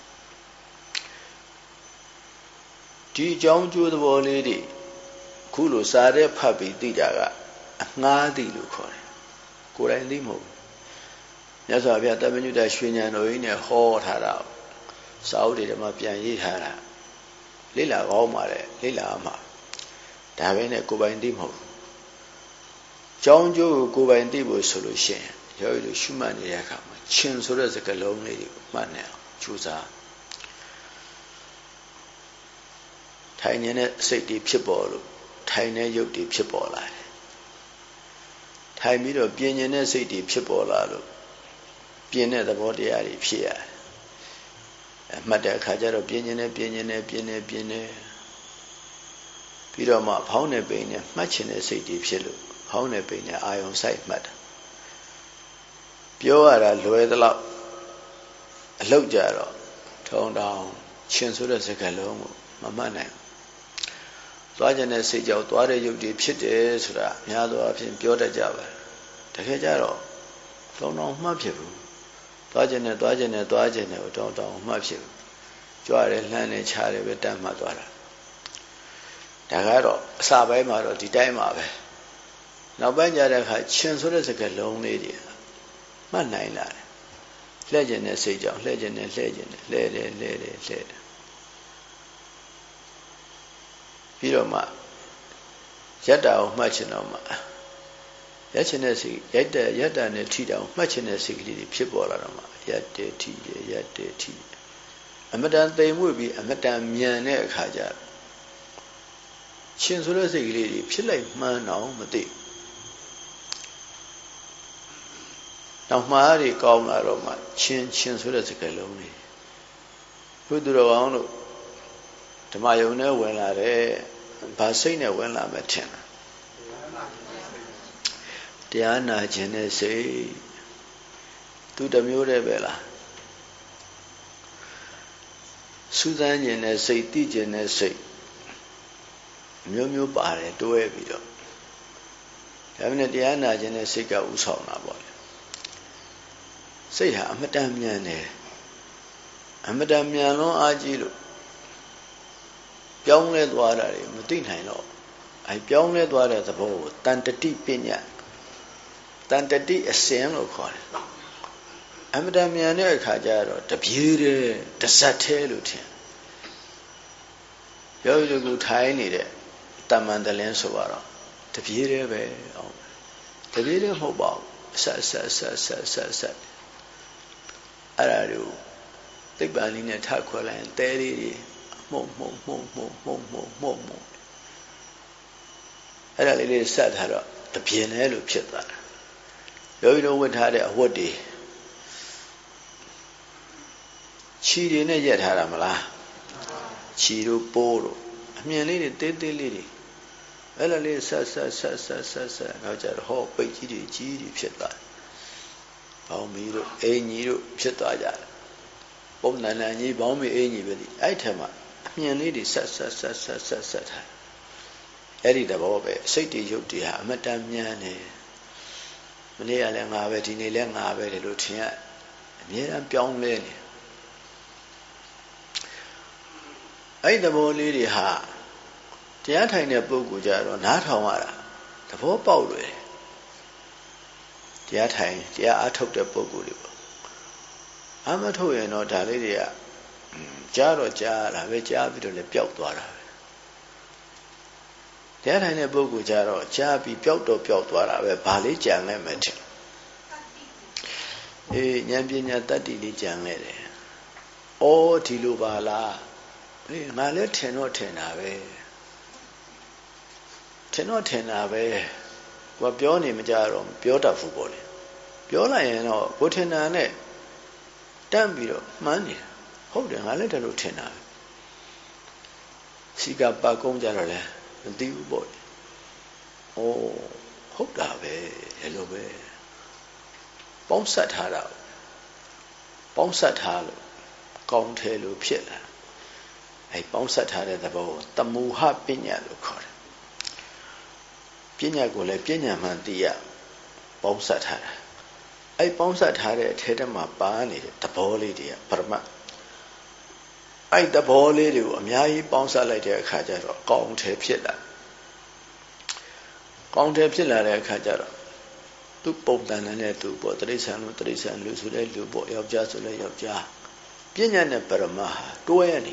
ဒီအကြောင်းကျိုးသဘောလေးတွေခုလိုစာတဲ့ဖတ်ပြီးသိတာကအငှားသိလို့ခေါ်တယ်ကိုယ်တိုင်သိမဟုတ်ဘူးမြတ်စွာဘုရားတပည့်ညုတရွှေဉာဏ်တော်ကြီးနဲ့ဟောထားတာစာအုပ်တွေထဲမှာပြန်ရေးထားတာလေ့လာကောင်းပါလေလေ့လာမှာဒါပဲနဲ့ကိုယ်ပိုင်သိမဟုတ်ဘူးကြောင်းကျိုးကိုကိုယ်ပိုင်သိဖို့ဆိုလို့ရှိရင်ယောဂီတို့ရှုမှတ်နေတဲ့အခါမှာချင်းဆိုတဲ့စကားလုံးလေးတွေကိုမှတ်နေအောင်ကြိုးစားထိုင်နေတဲ့စိတ်တွေဖြစ်ပေါ်လို့ထိုင်တဲ့ရုပ်တွေဖြစ်ပေါ်လာတယ်ထိုင်ပြီးတော့ပြင်းနေတဲ့စိတ်တွေဖြစ်ပေါ်လာလို့ပြင်းတဲ့သဘောတရားတွေဖြစ်ရတယ်မှတ်တဲ့အခါကျတော့ပြင်းနေပြီးတော့မှဖောင်းနေပိန်နဲ့မှတ်ချင်တဲ့စိတ်တွေဖြစ်လို့ဖောင်းနေပိန်နဲ့အာယုံဆိုင်မှတ်တာပြောရတာလွယ်သလောက်အလောက်ကြတော့ထုံတောင်ရှင်ဆိုတဲ့စကားလုံးကိုမမှတ်နိုင်သွားခြင်းနဲ့စိတ်ကြောက်သွားတဲ့ယုတ်တွေဖြစ်တယ်ဆိုတာအများသောအားဖြင့်ပြောတတ်ကြပါတယ်တကယ်ကြတော့ထုံတောင်မှတ်ဖြစ်ဘူးသွားခြင်းနဲ့ကိုထုံတောင်မှတ်ဖြစ်ဘူးကြွရဲလှမ်းနေချတယ်ပဲတတ်မှတ်သွားတာဒါကတော့အစပိုင်းမှာတော့ဒီတိုင်းပါပဲနောက်ပိုင်းကျတဲ့အခါရှင်ဆိုတဲ့စကားလုံးလေးတွေမှတ်နိုင်လာတယ်လှည့်ခြင်းနဲ့စိတ်ကြောင့်လှည့်တယ်ပြီးတော့မှယတ္တာကိုမှတ်ချင်တော့မှရက်ချင်တဲ့စိတ်ယတ္တာနဲ့ထိတာကိုမှတ်ချင်တဲ့စိတ်ကလေးတွေဖြစ်ပေါ်လာတော့မှယတ္တေထိအမတန်သိမ်မွေ့ပြီးအမတန်မြန်တဲ့အခါကျရှင်ဆိုတဲ့စိတ်ကလေးတွေဖြစ်လိုက်မှန်းတော့မသိနောက်မှားတွေကောင်းလာတော့မှချင်းဆိုတဲ့စကားလုံးတွေဘုသူတော်ကောင်းတို့ဓမ္မယုံနဲ့ဝင်လာတယ်ဗာစိတ်နဲ့ဝင်လာမှထင်တာတရားနာခြင်းနဲ့စိတ်သူတစ်မျိုးတည်းပဲလားစူးစမ်းခြင်းနဲ့စိတ်သိခြင်းနဲ့စိတ်မျိုးမျိုးပါတယ်တွဲပြီးတော့ဒါပေမဲ့တရားနာခြင်းနဲ့စိတ်ကဥဆောင်တာပေါ့လေစိတ်ဟာအမတန်မြန်တယ်အမတန်မြန်လွန်းအားကြီးလို့ပြောင်းလဲသွားတာတွေမသိနိုင်တော့အဲပြောင်းလဲသွားတဲ့သဘောကိုတန်တတိပညာတန်တတိအစဉ်လို့ခေါ်တယ်အမတန်မြန်တဲ့အခါကျတော့တပြေးတယ်တစက်သေးလို့ထင်ပြောရကူထိုင်းနေတဲ့တမန်တလင်းဆိုတော့တပြေးတယ်ပဲအောင်တပြေးတယ်မဟုတ်ပါဘူးဆက်အဲ့ဒါတို့သိပ္ပံလေးနဲ့ထခွဲလိုက်ရင်တဲလေးတွေမှုံအဲ့ဒါလေးဆက်ထားတော့တပြင်းလဲလို့ဖြစ်သွားတာယောဂီတို့ဝတ်ထားတဲ့အဝတ်တွေခြီတွေနဲ့ရက်ထားတာမလားခြီတို့ပိုးတို့အမြင်လေးတွေတေးသေးလေးတွေအဲ့လိုလေးဆက်နောက်ကြတော့ဟောပိတ်ကြီးတွေဖြစ်သွားတယ်ဘောင်းမီတို့အင်ကြီးတို့ဖြစ်သွားကြတယ်ပုံနန်ကြီးဘောင်းမီအင်ကြီးပဲဒီအဲ့ထက်မှအမြင်လေးတွေဆက်ထားအဲ့ဒီတဘောပဲစိတ်တွေရုပ်တွေဟာအမတန်မြန်နေမနေ့ကလည်းငါပဲဒီနေ့လည်းငါပဲတယ်လို့ထင်ရအမြဲတမ်းပြောင်းလဲနေအဲ့ဒီတဘောလေးတွေဟာတရားထိုင်တဲ့ပုဂ္ဂိုလ်ကြတော့နားထောင်ရတာသဘောပေါက်လွယ်တရားထိုင်တရားအားထုတ်တဲ့ပုဂ္ဂိုလ်တွေပေါ့အမထုတ်ရင်တော့ဒါလေးတွေကကြားတော့ကြားတာပဲကြားပြီးတော့လည်းပျောက်သွားတာပဲတရားထိုင်တဲ့ပုဂ္ဂိုလ်ကြတော့ကြားပြီးပျောက်သွားတာပဲဘာလေးကြံလဲမယ်ထင်ဉာဏ်ပညာတတ္တိလေးကြံလဲတယ်ဩဒီလိုပါလားငါလည်းထင်တော့ထင်တာပဲကိုပြောနေမကြတော့ပြောတတ်ဘူးပေါ့လေပြောလိုက်ရင်တော့ကိုထင်တာနဲ့တန့်ပြီးတော့မှန်းနေတာဟုတ်တယ်ငါလည်းတလို့ထင်တာပဲစီကပတ်ကုန်းကြတော့လဲမသိဘူးပေါ့လေဟုတ်တာပဲဒီလိုပဲပေါင်းဆက်ထားလို့ကောင်းတယ်လို့ဖြစ်လာအဲပေါင်းဆက်ထားတဲ့သဘောကိုတမူဟပညာလို့ခေါ်တယ်ပညာကိုလည်းပညာမှန်သိရပေါင်းဆက်ထားတာအဲပေါင်းဆက်ထားတဲ့အထဲမှာပါနေတဲ့သဘောလေးတွေကပရမတ်အဲသဘောလေးတွေကိုအများကြီးပေါင်းဆက်လိုက်တဲ့အခါကျတော့ကောင်းတယ်ဖြစ်လာတဲ့အခါကျတော့သူပုံတန်တဲ့သူပေါ့တိရစ္ဆာန်လူဆိုတဲ့လူပေါ့ယောက်ျားဆိုတဲ့ယောက်ျားပညာနဲ့ပရမတ်ဟာတွဲနေ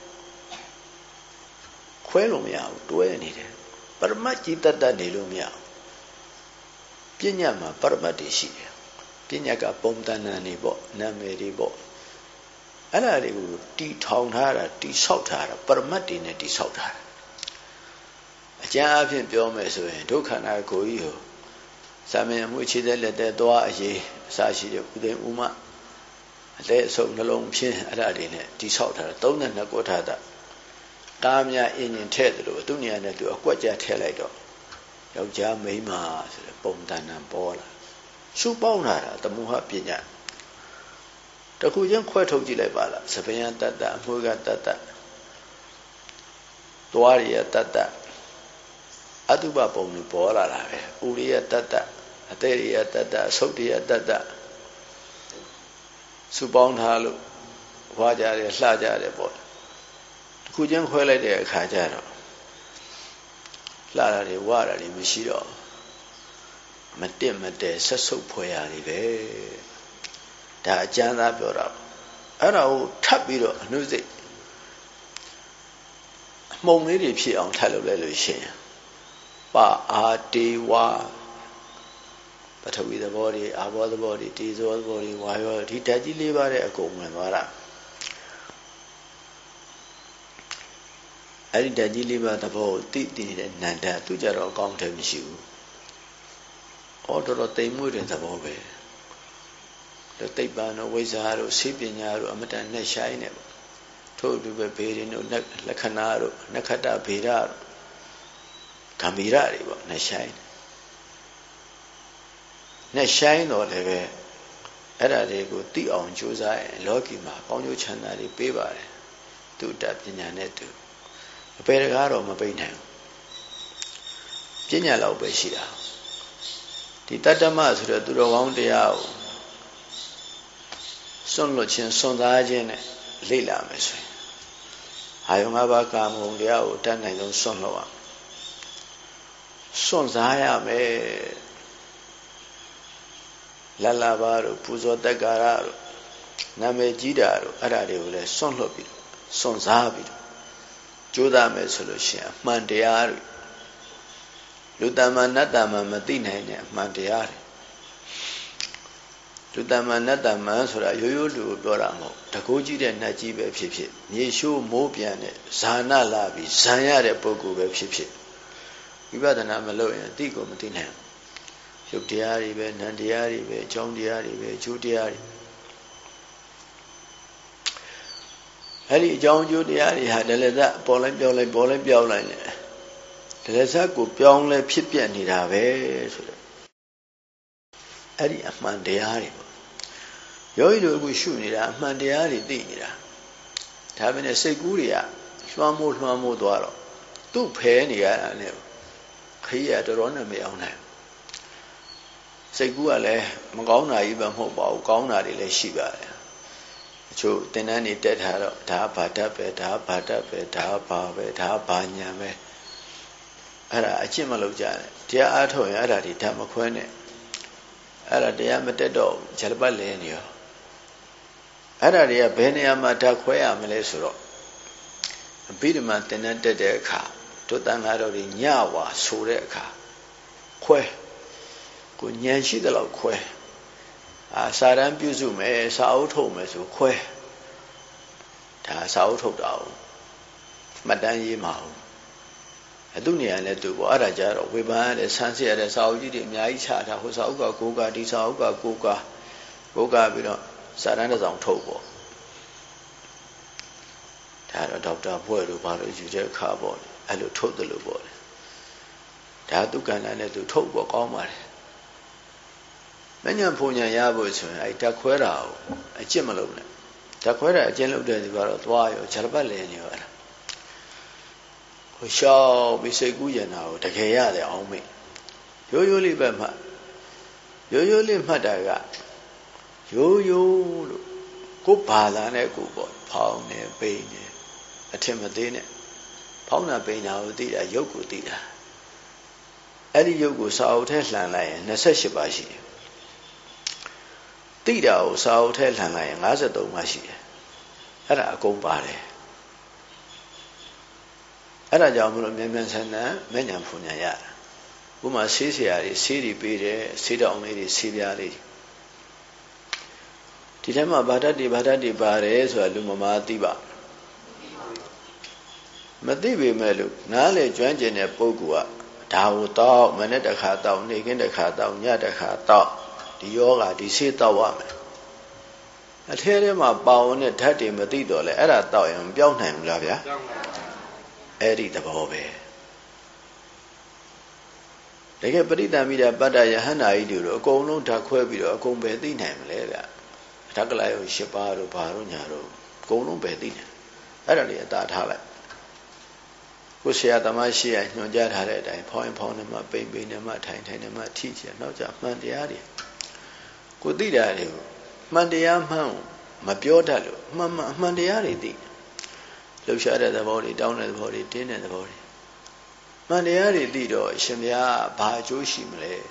ခွဲလို့မရဘူးတွဲနေတယ်ပရမတ်ကြီးတတ်နေလို့မရဘူးပညာမှာပရမတ်တွေရှိတယ်ပညာကပုံတန်နေပေါ့နာမည်တွေပေါ့အဲ့ဒါတွေကိုတီထောင်ထားတာတီဆောက်ထားတာပရမတ်တွေနဲ့တီဆောက်ထားတာအကျဉ်းအဖြစ်ပြောမယ်ဆိုရင်ဒုက္ခနာကိုကြီးကိုသာမန်အမှုခြေသက်လက်သက်သွားအရေးအစရှိတဲ့ဥသိမ်းဥမအလက်အဆုပ်နှလုံးဖြင်းအဲ့ဒါတွေနဲ့တီဆောက်ထားတာ32ကောထာတာကားများအင်းရင်ထဲ့တယ်လို့သူနေရာနဲ့သူအကွက်ကြထဲ့လိုက်တော့ယောက်ျားမိန်းမဆိုတဲ့ပုံတန်ပေါ်လာစုပေါင်းလာတာတမုဟပညာတခုချင်းခွဲထုတ်ကြည့်လိုက်ပါလားသဗ္ဗယတတ္တအမှုကတတ္တသွားရတတ္တအတုပပုံတွေပေါ်လာတာပဲဥရိယတတ္တအတေရိယတတ္တအဆုတ်ရိယတတ္တစုပေါင်းထားလို့ဝါကြတယ်လှကြတယ်ပေါ့တခုချင်းခွဲလိုက်တဲ့အခါကျတော့လှတာတွေဝါတာတွေမရှိတော့မတက်မတဲဆက်ဆုပ်ဖွယ်ရတွေပဲဒါအကျမ်းသားပြောတာအဲ့ဒါကိုထပ်ပြီးတော့အနုစိတ်အမှုံလေးတွေဖြစ်အောင်ထပ်လုပ်လိုက်လို့ရှိရင်ပါအာတေဝပထဝီသဘောတွေအာဘောသဘောတွေတေဇောသဘောတွေဝါယောဒီဓာတ်ကြီး၄ပါးတဲ့အကုန်ဝင်သွားတာအဲ့ဒီဓာတ်ကြီးလေးပါးသဘောကိုသိတဲ့နန္ဒသူကြတော့အကောင်းတယ်မရှိဘူး။တော်တော်တိမ်မွေ့တဲ့သဘောပဲ။တိတ်ပံတို့ဝိဇ္ဇာတို့စိပညာတို့အမတန်နဲ့ရှိုင်းနေပေါ့။ထို့အတူပဲဘေရင်တို့လက္ခဏာတို့နက္ခတ္တဗေဒတို့ဂမ်ဗီရတွေပေါ့နဲ့ရှိုင်းနဲ့ရှိုင်းတော့လည်းပဲအဲ့ဒါတွေကိုသိအောင်ကြိုးစားရင်လောကီမှာကောင်းကျိုးချမ်းသာတွေပေးပါတယ်။သူတတ်ပညာနဲ့တူအပေတကားတော့မပိတ်နိုင်ဘူးပညာလောက်ပဲရှိတာဒီတတ္တမဆိုတဲ့သူတော်ကောင်းတရားကိုစွန့်လွတ်ခြင်းစွန့်စားခြင်းနဲ့လေ့လာမယ်ဆိုရင်အာယုံ၅ပါးကာမဂုဏ်တရားကိုတတ်နိုင်ဆုံးစွန့်လွတ်ရစွန့်စားရမယ်လလဘာတို့ပူဇော်တက်ကာရတို့နာမည်ကြီးတာတို့အဲ့ဒါတွေကိုလည်းစွန့်လွတ်ပြီးစွန့်စားပြီးကြိုးစားမယ်ဆိုလို့ရှိရင်အမှန်တရားတွေလူတမန်နတ်တမန်မသိနိုင်တဲ့အမှန်တရားတွေလူတမန်နတ်တမန်ဆိုတာရိုးရိုးလူကိုပြောတာမဟုတ်တကူကြီးတဲ့နတ်ကြီးပဲဖြစ်ဖြစ်မြေရှိုးမိုးပြန်တဲ့ဇာနာလာပြီးဇံရတဲ့ပုဂ္ဂိုလ်ပဲဖြစ်ဖြစ်ဝိပဿနာမလုပ်ရင်အတိကိုမသိနိုင်ဘူးရုပ်တရားတွေပဲနံတရားတွေပဲအကြောင်းတရားတွေပဲအကျိုးတရားတွေအဲ့ဒီအကြောင်းအကျိုးတရားတွေဟာဒလဇတ်ပေါ်လိုက်ပြောင်းလိုက်ပေါ်လိုက်ပြောင်းလိုက်နေဒလဇတ်ကိုပြောင်းလဲဖြစ်ပြနေတာပဲဆိုတော့အဲ့ဒီအမှန်တရားတွေပေါ့ယောဂီတို့အခုရှုနေတာအမှန်တရားတွေသိနေတာဒါပဲနဲ့စိတ်ကူးတွေကလွှမ်းမိုးသွားတော့သူ့ဖဲနေရတာနဲ့ခရီးရတော်တော်နဲ့မအောင်နိုင်စိတ်ကူးကလည်းမကောင်းတာကြီးပဲမဟုတ်ပါဘူးကောင်းတာတွေလည်းရှိပါတယ်အချို့သင်္นานနေတက်ထားတော့ဒါဘာတတ်ပဲဒါဘာတတ်ပဲဒါဘာပဲဒါဘာညာပဲအဲ့ဒါအကျင့်မလုပ်ကြနဲ့တရားအားထုတ်ရင်အဲ့ဒါတွေဓာတ်မခွဲနဲ့အဲ့ဒါတရားမတက်တော့ဂျလပတ်လဲနေရောအဲ့ဒါတွေကဘယ်နေရာမှာဓာတ်ခွဲရမလဲဆိုတော့အဘိဓမ္မာသင်္นานတက်တဲ့အခါတို့တန်ဃာတော်တွေညဝါဆိုတဲ့အခါခွဲကိုဉာဏ်ရှိတဲ့လောက်ခွဲစာရန်ပြုစုမယ်စာအုပ်ထုတ်မယ်ဆိုခွဲဒါစာအုပ်ထုတ်တာဟုတ်မှတ်တမ်းရေးမှာဟုတ်အသူနေရာနဲ့သူပေါ့အဲ့ဒါကြတော့ဝေဖန်ရတဲ့ဆန်းစစ်ရတဲ့စာအုပ်ကြီးတွေအများကြီးချတာဟိုစာအုပ်ကကိုးကဒီစာအုပ်ကကိုးကပြီးတော့စာရန်တစ်စောင်ထုတ်ပေါ့ဒါတော့ဒေါက်တာဘွဲ့တို့ဘာလို့ယူတဲ့အခါပေါ့အဲ့လိုထုတ်တယ်လို့ပေါ့ဒါသူကဏ္ဍနဲ့သူထုတ်ပေါ့ကောင်းပါတယ်မဉ္ဇဉ်ဖုန်ဉဏ်ရဖို့ဆိုရင်အဲ့ဓာတ်ခွဲတာကိုအကျင့်မလုပ်နဲ့ဓာတ်ခွဲတာအကျင့်လုပ်တဲ့သူကတော့သွားရောဂျလပတ်လည်နေရောအဲ့ဒါဟိုရှောက်ပြီးစိတ်ကူးရင်တာကိုတကယ်ရတယ်အောင်မေ့ရိုးရိုးလေးပဲမှရိုးရိုးလေးမှတ်တာကရိုးရိုးလို့ကိုယ်ဘာသာနဲ့ကိုယ်ပေါ့ဖောင်းနေပိန်နေအထင်မသေးနဲ့ဖောင်းတာပိန်တာကိုသိတာရုပ်ကိုသိတာအဲ့ဒီရုပ်ကိုစာအုပ်ထဲလှန်လိုက်ရင်28ပါးရှိတယ်သိတာကိုစာအုပ်ထဲလှန်လိုက်ရင်53ပါးရှိတယ်အဲ့ဒါအကုန်ပါတယ်အဲ့ဒါကြောင့်မလို့မြန်မြန်ဆန်ဆန်မဉ္ဇဉ်ဖုန်ဉဏ်ရတာဥပမာဆေးဆရာတွေဆေးတွေပေးတယ်ဆေးတောင်လေးတွေဆေးပြားလေးဒီထဲမှာဘာဓာတ်တွေပါတယ်ဆိုတာလူမမာသိပါမသိပေမဲ့လို့နားလေကျွမ်းကျင်တဲ့ပုဂ္ဂိုလ်ကဒါကိုတောက်မနဲ့တစ်ခါတောက်နေ့ကင်းတစ်ခါတောက်ညတစ်ခါတောက်ဒီယောဂဒီဆေးတောက်ရမယ်အထဲထဲမှာပါဝင်တဲ့ဓာတ်တွေမသိတော့လဲအဲ့ဒါတောက်ရင်မပြောင်းနိုင်ဘူးလားဗျာအဲ့ဒီသဘောပဲတကယ်ပရိသမိတာပတ္တယဟန္တာကြီးတို့အကုန်လုံးဓာတ်ခွဲပြီးတော့အကုန်ပဲသိနိုင်မလဲဗျာဓာတ်ကလေးကို၈ပါးတို့ဘာတို့ညာတို့အကုန်လုံးပဲသိနိုင်အဲ့ဒါလေးအသာထားလိုက်ကိုဆရာသမားရှိရညွှန်ကြားထားတဲ့အတိုင်းဖောင်းရင်ဖောင်းနေမှပိန်နေမှထိုင်နေမှထိချင်နောက်ကြမှန်တရားတွေကိုသိတာတွေကိုမှန်တရားမှန်မပြောတတ်လို့မှန်တရားတွေသိလှုပ်ရှားတဲ့သဘောတွေတောင်းတဲ့သဘောတွေတင်းတဲ့သဘောတွေမှန်တရားတွေသိတော့ရှင်ဘုရားဘာအကျိုးရှိမလဲ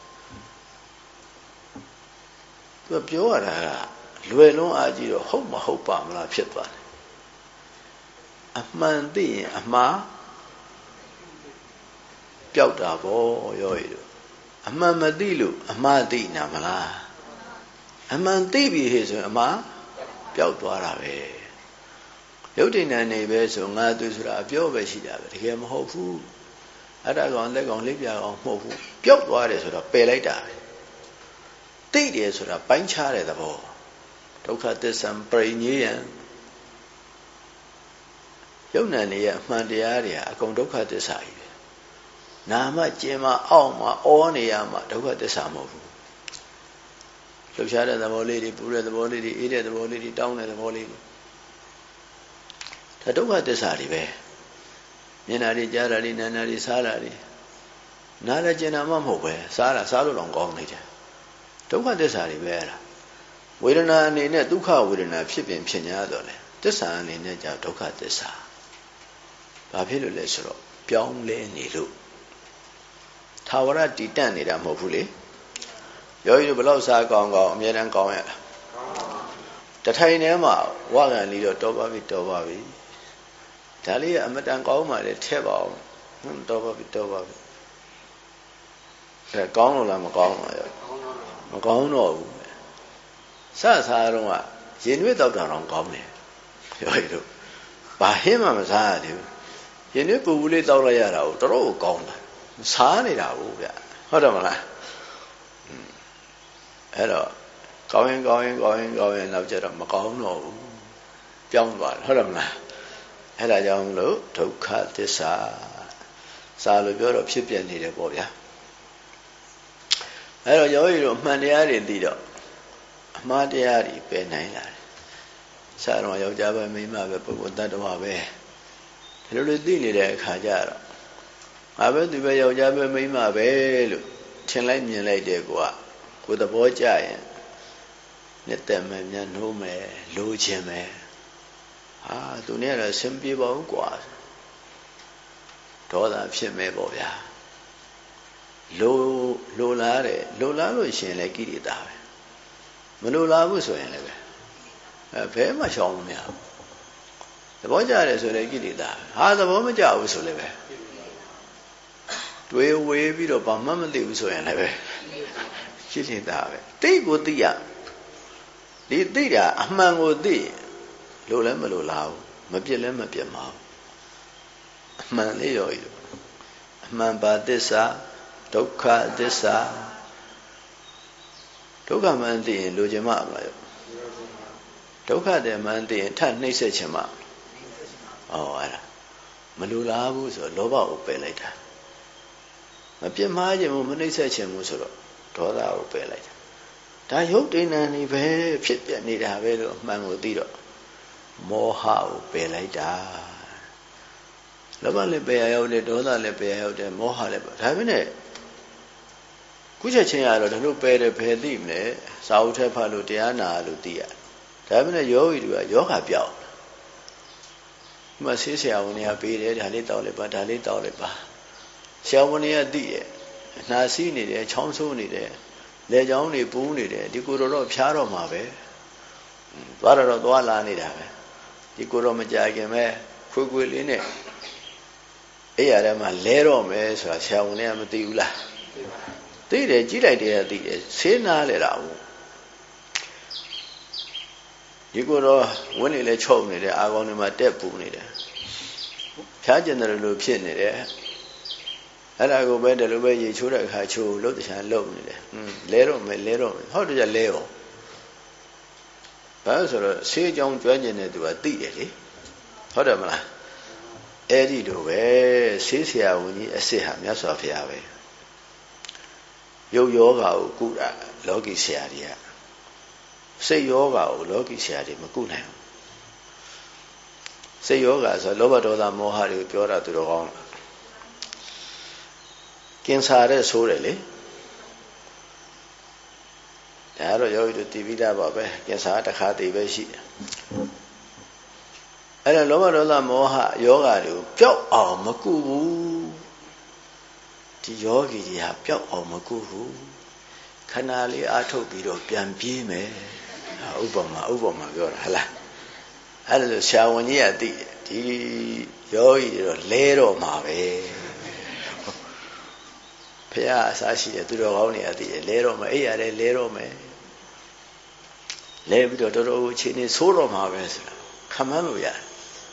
သူပြောရတာကလွယ်လုံးအားကြီးတော့ဟုတ်မဟုတ်ပါမလားဖြစ်သွားတယ်အမှန်သိရင်အမှားပျောက်တာပေါ့ရောရည်တို့အမှန်မသိလို့အမှားသိနာမလားအမှန်သိပြီဟဲ့ဆိုရင်အမှားပျောက်သွားတာပဲရုပ်တည်နေနေပဲဆိုငါသူဆိုတာအပြောပဲရှိတာပဲတကယ်မဟုတ်ဘူးအတ္တကောင်လက်ကောင်လိပ်ပြကောင်မဟုတ်ဘူးပျောက်သွားတယ်ဆိုတော့ပယ်လိုက်တာပဲသိတယ်ဆိုတာပိုင်းခြားတဲ့သဘောဒုက္ခသစ္စာပရိညေယံယုံနာနေရဲ့အမှန်တရားတွေဟာအကုန်ဒုက္ခသစ္စာကြီးပဲနာမကျင်မအောင်မဩနေရမှာဒုက္ခသစ္စာမဟုတ်ဘူးလှုပ်ရှားတဲ့သဘောလေးတွေပူတဲ့သဘောလေးတွေအေးတဲ့သဘောလေးတွေတောင်းတဲ့သဘောလေးတွေဒါဒုက္ခသစ္စာတွေပဲမျက်နာတွေကြားတာတွေနာနာတွေစားတာတွေနားလည်းကျင်တာမှမဟုတ်ပဲစားတာစားလို့တော့ကောင်းနေတယ်ဒုက္ခသစ္စာတွေပဲအဲ့ဒါဝေဒနာအနေနဲ့ဒုက္ခဝေဒနာဖြစ်ပြင်ဖြစ်냐တော့လေသစ္စာအနေနဲ့ကြောင့်ဒုက္ခသစ္စာဘာဖြစ်လို့လဲဆိုတော့ပြောင်းလဲနေလို့သာဝရတည်တတ်နေတာမဟုတ်ဘူးလေယောဂီတို့ဘယ်လောက်စားကောင်းကောင်းအမြဲတမ်းကောင်းရလားတထိုင်ထဲမှာဝါကန်လေးတော့တော်ပါပြီတော်ပါပြီဒါလေးကအမတန်ကောင်းပါလေထည့်ပါအောင်တော်ပါပြီတော်ပါပြီအဲကောင်းလို့လားမကောင်းတော့မကောင်းတော့ဘူးစစားတော့ကရင်နွေးတောက်တာတော့ကောင်းတယ်ယောဂီတို့ဘာဟင်းမှမစားရသေးဘူးရင်နွေးပူပူလေးတောက်လိုက်ရတာကိုတော်တော်ကောင်းတာစားနေတာဘူးဗျဟုတ်တယ်မလားအဲ့တော့ကောင်းရင်နောက်ကျတော့မကောင်းတော့ဘူးပြောင်းသွားတယ်ဟုတ်တယ်မလားအဲ့ဒါကြောင့်လို့ဒုက္ခသစ္စာစာလို့ပြောတော့ဖြစ်ပြနေတယ်ပေါ့ဗျာအဲ့တော့ယောဂီတို့အမှန်တရားတွေသိတော့အမှားတရားတွေပယ်နိုင်လာတယ်စာတော်ယောက်ျားပဲမိန်းမပဲပုဂ္ဂိုလ်တ attva ပဲဒီလိုသိနေတဲ့အခါကျတော့ငါပဲသူပဲယောက်ျားပဲမိန်းမပဲလို့ထင်လိုက်မြင်လိုက်တယ်ကွာကိုယ်သဘောကျရင်နှစ်သက်မယ်မြန်နှိုးမယ်လိုချင်မယ်ဟာသူနဲ့တော့ဆင်ပြေပါဘူးကွာဒေါသဖြစ်မယ်ပေါ့ဗျာလိုလားတယ်လိုလားလို့ရှိရင်လည်းကိလေသာပဲမလိုလားဘူးဆိုရင်လည်းပဲဘယ်မှရှောင်မရဘူးသဘောကျတယ်ဆိုလည်းကိလေသာဟာသဘောမကျဘူးဆိုလည်းပဲတွေးဝေးပြီးတော့ဘာမှမသိဘူးဆိုရင်လည်းပဲကိလေသာပဲသိကိုသိရဒီသိတာအမှန်ကိုသိလို့လည်းမလို့လားဘူးမပြစ်လည်းမပြစ်မှာဘူးအမှန်လေးရောအမှန်ပါသစ္စာဒုက္ခသစ္စာဒုက္ခမှန်သိရင်လိုချင်မှာမလားဒုက္ခတဲ့မှန်သိရင်ထနှိမ့်ဆက်ချင်မှာအဲ့ဒါမလိုလားဘူးဆိုတော့လောဘကိုပယ်လိုက်တာမပြစ်မှားခြင်းမနှိမ့်ဆက်ခြင်းဘူးဆိုတော့ဒေါသကိုပယ်လိုက်တာဒါယုတ်တိဏ္ဍာနေပဲဖြစ်ပြနေတာပဲလို့အမှန်ကိုသိတော့မောဟကိုပယ်လိုက်တာလောဘလည်းပယ်ရရောက်တယ်ဒေါသလည်းပယ်ရရောက်တယ်မောဟလည်းဒါပဲနဲ့ခုချက်ချင်းရတော့ဒါလို့ပယ်တယ်ဘယ်သိမလဲစာအုပ်ထဲဖတ်လို့တရားနာလို့သိရဒါပဲနဲ့ယောဂီတွေကယောဂပြောက်ဒီမှာဆေးဆရာဝန်တွေကပေးတယ်ဒါလေးတောက်လိုက်ပါဒါလေးတောက်လိုက်ပါဆရာဝန်တွေကသိတယ်နှာစီးနေတယ်ချောင်းဆိုးနေတယ်လက်ချောင်းတွေပူးနေတယ်ဒီကိုယ်တော့ဖြားတော့မှာပဲသွားတော့သွားလာနေတာပဲဒီကိုယ်တော့မကြခင်ပဲခွေလေးနဲ့အဲ့ရတဲ့မှာလဲတော့မယ်ဆိုတာဆရာဝန်တွေကမသိဘူးလားသိတယ်ကြည့်လိုက်တယ်သိတယ်ဆေးနာလေတာဘူးဒီကိုယ်တော့ဝင်းနေလဲချုပ်နေတယ်အာကောင်းတွေမှာတက်ပူနေတယ်ဖြားကျင်တယ်လို့ဖြစ်နေတယ်အဲ့ဒါကိုပဲတယ်လို့ပဲရေချိုးတဲ့အခါချိုးလို့တခြားလုံနေတယ်လဲတော့မယ်ဟုတ်တယ်ကြလဲရောဘာလို့ဆိုတော့ဆေးကြောင်ကျွမ်းကျင်တဲ့သူကသိတယ်လေဟုတ်တယ်မလားအဲ့ဒီလိုပဲဆေးဆရာဝန်ကြီးအစ်စ်ဟာမြတ်စွာဘုရားပဲရုပ်ယောဂါကိုကုတာလောကီဆရာတွေကစိတ်ယောဂါကိုလောကီဆရာတွေမကုနိုင်ဘူးစိတ်ယောဂါဆိုလောဘဒေါသမောဟတွေကိုပြောတာသူတော်ကောင်းကင်ဆာတဲ့ဆိုးတယ်လေဒါတော့ယောဂီတို့တည်ပြီးသားပါပဲကင်ဆာတစ်ခါတည်ပဲရှိတယ်အဲ့ဒါလောဘဒေါသမောဟယောဂါတွေကိုပျောက်အောင်မကုဘူးဒီယောဂီတွေဟာပျောက်အောင်မကုဘူးခဏလေးအားထုတ်ပြီးတော့ပြန်ပြေးမယ်ဥပမာပြောတာဟလားအဲ့ဒါဆိုဆရာဝန်ကြီးကသိတယ်ဒီယောဂီတွေတော့လဲတော့မှာပဲဖះအစားရှိတယ်သူတော်ကောင်းတွေကသိတယ်လဲတော့မယ်အဲ့ရတယ်လဲတော့မယ်လဲပြီးတော့တော်တော်ကိုအခြေအနေဆိုးတော့မှာပဲဆိုတာခံမလို့ရတယ်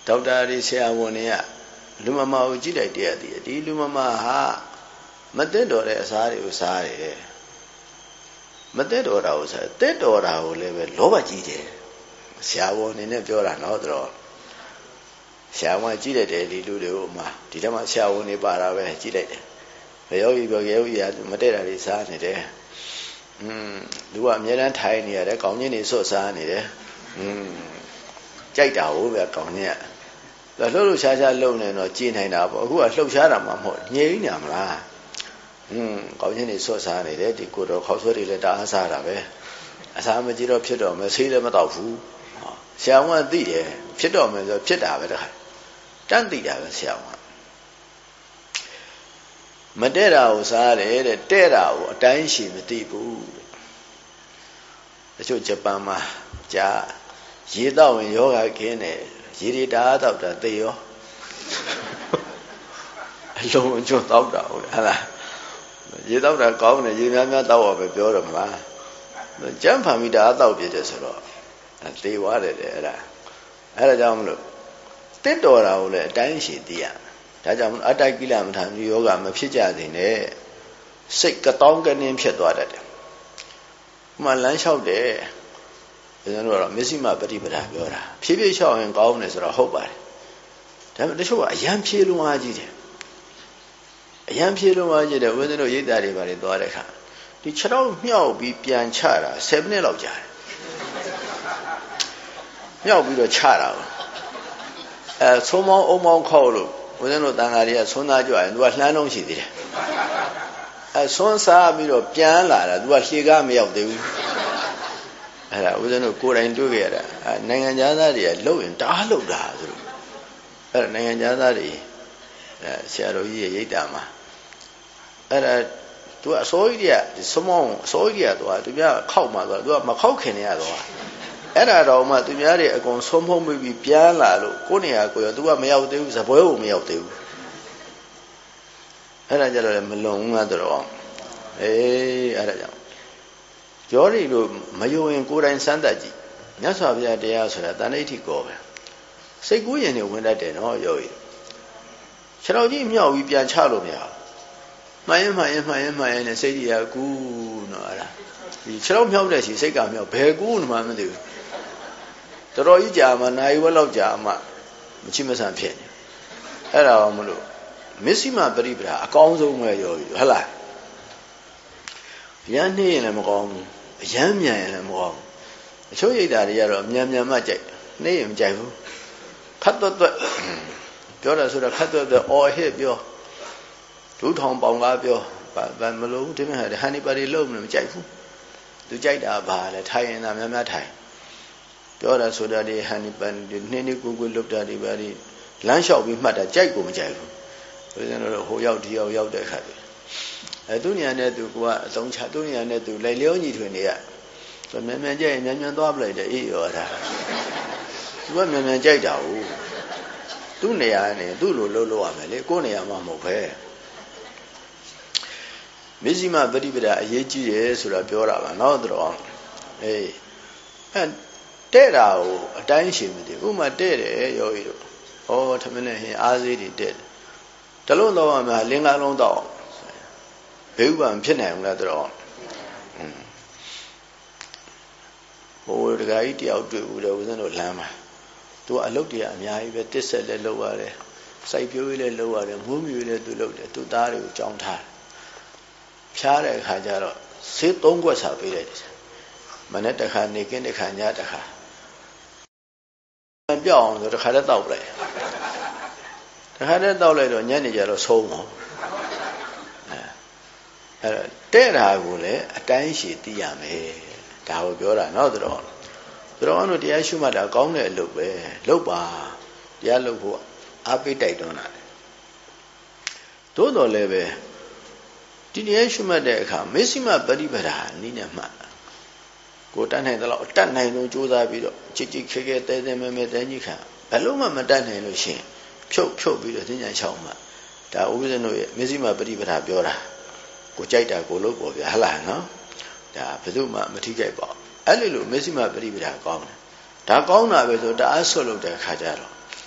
ဒေါက်တာတွေဆရာဝန်တွေကလူမမကိုကြည့်လိုက်တဲ့ဒီလူမမဟာမတက်တော်တဲ့အစားတွေကိုစားတယ်မတက်တော်တာကိုစားတက်တော်တာကိုလည်းပဲလောဘကြီးတယ်ဆရာဝန်အနေနဲ့ပြောတာနော်တော့ဆရာဝန်ကြည့်လိုက်တယ်ဒီလူတွေကိုမှဒီထဲမှာဆရာဝန်တွေပါတာပဲကြည့်လိုက်တယ်ဘယ်ယောဂီပြောယောဂီကမတက်တာတွေစားနေတယ်လူကအများတန်းထိုင်နေရတယ်ကောင်းချင်းတွေဆွတ်စားနေတယ်ကြိုက်တာဟုတ်ပဲကောင်းချင်းကလှုပ်လှုပ်ရှားရှားလှုပ်နေတော့ကြည်နိုင်တာပေါ့အခုကလှုပ်ရှားတာမှမဟုတ်ငြိမ်းနေမလားကောင်းချင်းတွေဆွတ်စားနေတယ်ဒီကိုတော့ခေါက်ဆွဲတွေလည်းတအားစားတာပဲအစားမကြည့်တော့ဖြစ်တော့မယ်ဆေးလည်းမတော့ဘူးဆရာဝန်ကသိတယ်ဖြစ်တော့မယ်ဆိုဖြစ်တာပဲတခါတန်းသိတာပဲဆရာဝန်မတဲ့တာကိုစားတယ်တဲ့တဲ့တာကိုအတိုင်းရှိမသိဘူးတချို့ဂျပန်မှာကြာရေတော့ဝင်ယောဂခင်းတယ်ရေတွေတအားတော့တာသိရောအလုံးအကျွတ်တော့တာဟုတ်လားရေတော့တာကောင်းတယ်ရေများများတော့ပဲပြောတော့မလားကျန်းဖန်ပြီးတအားတော့ပြည့်တယ်ဆိုတော့သေသွားတယ်တဲ့အဲ့ဒါကြောင့်မလို့တစ်တော်တာကိုလည်းအတိုင်းရှိသိရဒါကြောင့်အတ္တကိလမထာယောဂမဖြစ်ကြသေးနဲ့စိတ်ကတောင်းကနေဖြစ်သွားတတ်တယ်။မှလမ်းလျှောက်တယ်။ဒါကြောင့်တော့မစ္စည်းမပฏิပဒါပြောတာဖြည်းဖြည်းလျှောက်ရင်ကောင်းတယ်ဆိုတော့ဟုတ်ပါတယ်။ဒါပေမဲ့တချို့ကအယံဖြည်းလုံးအားကြီးတယ်။အယံဖြည်းလုံးအားကြီးတယ်ဦးဇင်းတို့ရိတ်တာတွေပါလေသွားတဲ့အခါဒီ6တော့မြောက်ပြီးပြန်ချတာ7မိနစ်လောက်ကြာတယ်။မြောက်ပြီးတော့ချတာပါ။သုံးမောင်းအုံမောင်းခောက်လို့ဦးဇင်းတို့တန်ဃာတွေကဆွမ်းသားကြွရင်သူကလှမ်းလုံးရှိသေးတယ်ဆွမ်းစားပြီးတော့ပြန်လာတာသူကလှေကားမရောက်သေးဘူးအဲ့ဒါဦးဇင်းတို့ကိုယ်တိုင်တွေ့ခဲ့ရတာနိုင်ငံသားတွေကလှုပ်ရင်တအားလှုပ်တာသူတို့အဲ့ဒါနိုင်ငံသားတွေဆရာတော်ကြီးရဲ့ရိတ်တာမှာအဲ့ဒါသူကအစိုးရတွေကဆွမ်းမောင်းအစိုးရတွေကသူကခောက်မှဆိုသူကမခောက်ခင်နေရတော့အဲ့ဒါတော့မှသူများတွေအကုန်ဆုံးဖုံးပြီးပြန်လာလို့ကိုယ်နေရာကိုရောသူကမရောက်သေးဘူးဇပွဲကိုမရောက်သေးဘူးအဲ့ဒါကြတော့လည်းမလုံဘူးငါတော့အဲ့ဒါကြောင့်ရောရီတို့မယုံရင်ကိုယ်တိုင်စမ်းသပ်ကြည့်မြတ်စွာဘုရားတရားဆိုတာတဏှိဋ္ဌိကောပဲစိတ်ကူးရင်တွေဝင်တတ်တယ်နော်ယောဂီခြေတော်ကြီးမြောက်ပြီးပြန်ချလို့မရဘူးမှန်ရင်နဲ့စိတ်ကြီးကကူးနော်အဲ့ဒါဒီခြေတော်မြောက်တဲ့စီစိတ်ကမြောက်ဘယ်ကူးမှမသိဘူးတော်တော်ကြီးကြာမှနိုင်ဝက်လောက်ကြာမှမချိမဆန်ဖြစ်နေအဲ့ဒါမလို့မစ္စည်းမပရိပဒါအကောင်းဆုံးပဲရောဟုတ်လားရမ်းနေရင်လည်းမကောင်းဘူးအရမ်းမြန်ရင်လည်းမကောင်းဘူးအချို့ရိတ်တာတွေကတော့မြန်မှကြိုက်နေရင်မကြိုက်ဘူးခတ်သွက်ပြောတာဆိုတော့ခတ်သွက်အော်ဟစ်ပြောဒုထောင်ပေါင်ကားပြောဘာမလို့ဒီမဲ့ဟန်နီပါရီလုံးမကြိုက်ဘူးသူကြိုက်တာဘာလဲထိုင်ရင်သာများထိုင်ပြောတာဆိုတာဒီဟန်နီပန်ဒီနှင်းနှီးကိုလွတ်တာဒီပါဒီလမ်းလျှောက်ပြီးမှတ်တာကြိုက်ကိုမကြိုက်ဘူးဆိုရင်တော့ဟိုရောက်ဒီရောက်တဲ့ခါတည်းသူညာနဲ့သူကအသုံးချသူညာနဲ့သူလိုက်လျောညီထွင်နေရဆိုမြန်ကြိုက်ရင်မြန်သွားပလိုက်တယ်အေးရောတာသူကမြန်ကြိုက်တာဟုတ်သူ့နေရာနဲ့သူ့လိုလှုပ်ရမယ်လေကိုယ်နေရာမှမဟုတ်ပဲမစ္စည်းမပฏิပဒါအရေးကြီးတယ်ဆိုတာပြောတာပါနော်တော့အေးတဲ့တာကိုအတိုင်းရှိမသိဥမာတဲ့တယ်ယောဂီတို့ဩထမင်းနဲ့ဟင်အားစေးတွေတဲ့တလုံးတော့မှလင်းကားလုံးတော့ဘေးဥပံဖြစ်နိုင်ဘူးလားတော့ဟိုတခါကြီးတယောက်တွေ့ဦးတယ်ဦးဇင်းတို့လမ်းမှာသူကအလုပ်တွေအများကြီးပဲတစ်ဆက်လည်းလုပ်ရတယ်စိုက်ပျိုးရေးလည်းလုပ်ရတယ်မွေးမြူရေးလည်းသူလုပ်တယ်သူသားတွေကိုကြောင်းထားဖြားတဲ့အခါကျတော့ဆေး3ခွက်စာပေးလိုက်တယ်မနေ့တစ်ခါနေကင်းတစ်ခါညတစ်ခါပြောင်းအောင်ဆိုတစ်ခါတည်းတောက်လိုက်တစ်ခါတည်းတောက်လိုက်တော့ညနေကျတော့ဆုံးတော့အဲ့တဲ့တာကိုလည်းအတိုင်းရှိသိရမယ်ဒါကိုပြောတာနော်သူတော်တို့တရားရှုမှတ်တာကောင်းတဲ့အလုပ်ပဲလုပ်ပါတရားလုပ်ဖို့အားပေးတိုက်တွန်းတာသို့တော်လည်းပဲဒီတရားရှုမှတ်တဲ့အခါမစ္စည်းမပฏิပဒါနည်းနဲ့မှတ်ကိုတတ်နိုင်သလောက်တတ်နိုင်လို့ကြိုးစားပြီးတော့ချစ်ခဲတဲမဲတဲကြီးခံဘယ်လို့မှမတတ်နိုင်လို့ရှိရင်ဖြုတ်ပြီးတော့သင်္ကြန်ချောင်းမှာဒါဥပဇင်းတို့ရဲ့မစ္စည်းမပฏิပဒါပြောတာကိုကြိုက်တာကိုလုပ်ပေါ်ဗျာဟလားနော်ဒါဘယ်သူမှမထိကြိုက်ပါဘူးအဲ့လိုမစ္စည်းမပฏิပဒါကောင်းတယ်ဒါကောင်းတာပဲဆိုတအားဆွတ်လုပ်တဲ့အခါကျတော့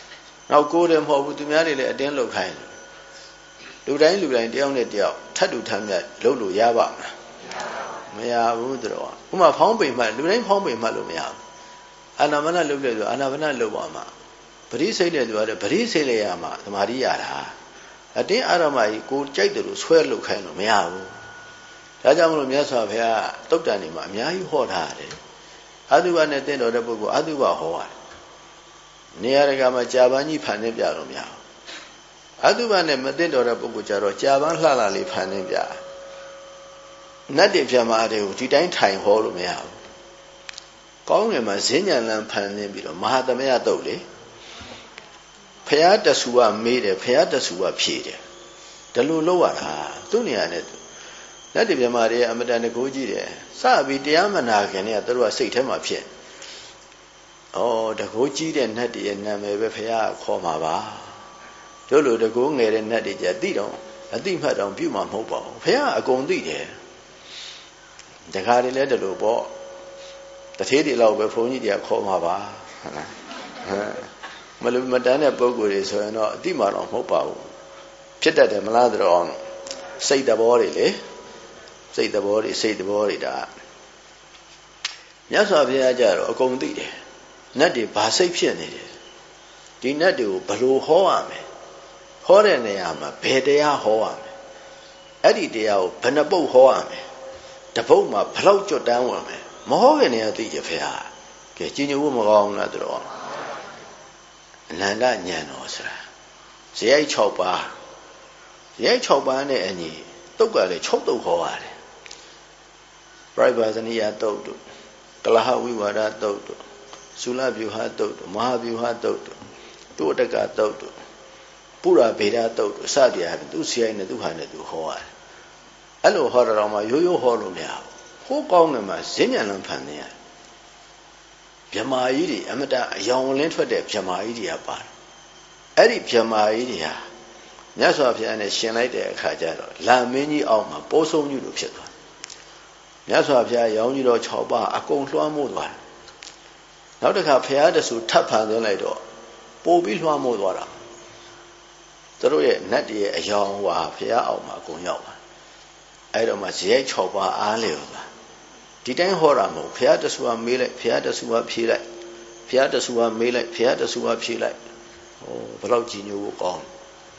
နောက်ကိုယ်တယ်မဟုတ်ဘူးသူများတွေလည်းအတင်းလုပ်ခိုင်းလူတိုင်းတယောက်နဲ့တယောက်ထပ်တူထမ်းမြတ်လုပ်လို့ရပါမလားမရဘူးသူတော်ဥမာဖောင်းပိန်မှလူတိုင်းဖောင်းပိန်မှလို့မရဘူးအာနာပါနလုပ်တယ်ဆိုအာနာပါနလုပ်ပါမှာပရိစိတ်တယ်ဆိုတော့ပရိစိတ်လေရမှာသမာဓိရတာအတင်းအာရမကြီးကိုကြိုက်တယ်လို့ဆွဲလုပ်ခိုင်းလို့မရဘူးဒါကြောင့်မလို့မြတ်စွာဘုရားတုတ်တန်နေမှာအများကြီးဟောထားတယ်အတုပနဲ့တင့်တော်တဲ့ပုဂ္ဂိုလ်အတုပဟောရတယ်နေရာတကာမှာကြာပန်းကြီးဖန်နေပြလို့မရဘူးအတုပနဲ့မတင့်တော်တဲ့ပုဂ္ဂိုလ်ကြတော့ကြာပန်းလှလှလေးဖန်နေပြနတ်တွေပြမာတွေကိုဒီတိုင်းထိုင်ဟောလို့မရဘူးကောင်းငယ်မှာဈဉ္ဉံလန်းဖန်နေပြီးတော့မဟာသမယတုတ်လေဖရာတဆူကမေးတယ်ဖရာတဆူကဖြေတယ်ဒီလိုလုပ်ရတာသူ့နေရာနဲ့နတ်တွေပြမာတွေအမတန်တကိုးကြီးတယ်စပြီးတရားမနာခင်နဲ့သူတို့ကစိတ်ထဲမှာဖြစ်ဩတကိုးကြီးတဲ့နတ်တွေရဲ့နာမည်ပဲဖရာခေါ်မှာပါတို့လိုတကိုးငယ်တဲ့နတ်တွေကြသိတော့အသိမှတ်တော့ပြုမှာမဟုတ်ပါဘူးဖရာအကုန်သိတယ်တခါတည်းလဲတလို့ပေါ့တထေးတွေလောက်ပဲဘုန်းကြီးတွေကခေါ်မှာပါဟုတ်လားမလူမတန်းတဲ့ပုံကိုယ်တွေဆိုရင်တော့အတိမတော်မဟုတ်ပါဘူးဖြစ်တတ်တယ်မလားတော့စိတ်သဘောတွေလေစိတ်သဘောတွေဒါမြတ်စွာဘုရားကြတော့အကုန်သိတယ်နတ်တွေဘာစိတ်ဖြစ်နေတယ်ဒီနတ်တွေကိုဘယ်လိုဟောရမလဲဟောတဲ့နေရာမှာဘယ်တရားဟောရမလဲအဲ့ဒီတရားကိုဘယ်နှပုတ်ဟောရမလဲတပုတ်မှာဘလောက်ကြွတန်းဝင်မလဲမဟောခင်နေရသိကြဖေဟာကဲကြီးညို့မကောင်းလားတို့အနန္တဉာဏ်တော်ဆိုတာဇေယျ6ပါးဇေယျ6ပါးနဲ့အညီတုတ်ကလည်း6တုတ်ဟောရတယ်ပြိပါဇနိယတုတ်တို့ကလဟဝိဝါဒတုတ်တို့သုလဗျူဟာတုတ်တို့မဟာဗျူဟာတုတ်တို့တုတကတုတ်တို့ပုရဗေဒတုတ်တို့စသည်အားဖြင့်သူဆရာနဲ့သူဟာနဲ့သူဟောရတယ်အဲ့လိုဟောတော့မှရိုးရိုးဟောလို့မရဘူးဟိုးကောင်းတယ်မှာဈဉ္ဉံလန်းဖန်နေရတယ်ဗြဟ္မာကြီးတွေအမတအယောင်လင်းထွက်တဲ့ဗြဟ္မာကြီးတွေကပါတယ်အဲ့ဒီဗြဟ္မာကြီးတွေဟာမြတ်စွာဘုရားနဲ့ရှင်လိုက်တဲ့အခါကျတော့လာမင်းကြီးအောက်မှာပိုးဆုံးကြီးလိုဖြစ်သွားမြတ်စွာဘုရားရောင်ကြီးတော်6ပါးအကုန်လွှမ်းမိုးသွားနောက်တစ်ခါဘုရားတဆူထပ်ဖန်သွင်းလိုက်တော့ပို့ပြီးလွှမ်းမိုးသွားတာသူတို့ရဲ့နတ်တွေရဲ့အယောင်ဟွာဘုရားအောက်မှာအကုန်ရောက်သွားအဲ့တော့မှဇေယျ6ပါးအားလျော်သွားဒီတိုင်းဟောတာမဟုတ်ဘုရားတဆူကမေးလိုက်ဘုရားတဆူကဖြေလိုက်ဘုရားတဆူကမေးလိုက်ဘုရားတဆူကဖြေလိုက်ဘယ်လောက်ကြီးညို့ကောင်း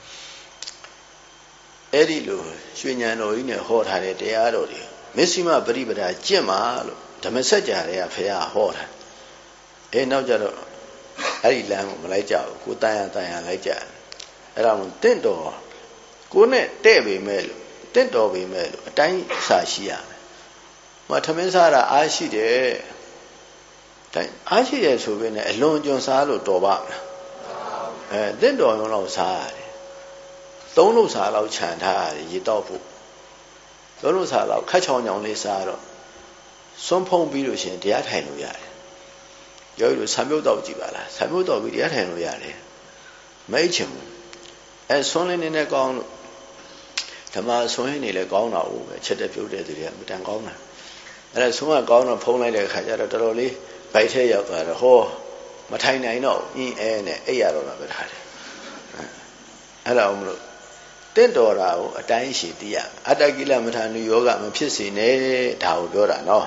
အဲ့ဒီလိုရွှေဉာဏ်တော်ကြီးနဲ့ဟောထားတဲ့တရားတော်တွေမစ္စည်းမပရိပဒါကျင့်ပါလို့ဓမ္မစကြာတွေကဘုရားဟောတာနောက်ကြတော့အဲ့ဒီလမ်းကိုမလိုက်ကြဘူးကိုတန်ရလိုက်ကြအဲ့ဒါမှတင့်တော်ကိုနဲ့တဲ့ပေမဲ့လို့တင့်တော်ပေမဲ့လို့အတိုင်းစာရှိရမယ်။မထမင်းစားတာအားရှိတယ်။တိုင်းအားရှိတယ်ဆိုပေမဲ့အလွန်ကျွံစားလို့တော်ပါမလား။တင့်တော်ရုံလောက်စားရတယ်။သုံးလို့စားလောက်ခြံထားရတယ်ရေတောက်ဖို့။သုံးလို့စားလောက်ခက်ချောင်းချောင်းလေးစားတော့စွန့်ဖုံးပြီးလို့ရှိရင်တရားထိုင်လို့ရတယ်။ယောဂီတို့ဆံမြုပ်တော့ကြည့်ပါလား။ဆံမြုပ်တော့ပြီးတရားထိုင်လို့ရတယ်။မိတ်ချင်ဘူး။ဆွန်းလေးနေကောင်းလို့ဓမ္မဆွန်းရင်းနေလဲကောင်းတာဟုတ်ပဲချက်တဲ့ပြုတ်တဲ့သူတွေကမတန်ကောင်းတာအဲ့ဒါဆွန်းကကောင်းတော့ဖုံးလိုက်တဲ့အခါကျတော့တော်တော်လေးဗိုက်ထဲရောက်သွားတော့ဟောမထိုင်နိုင်တော့အင်းအဲနဲ့အိပ်ရတော့တာပဲထားတယ်အဲ့ဒါမလို့တင့်တော်တာကိုအတိုင်းရှိသိရအတ္တကိလမထာနုယောဂမဖြစ်စေနဲ့ဒါကိုပြောတာနော်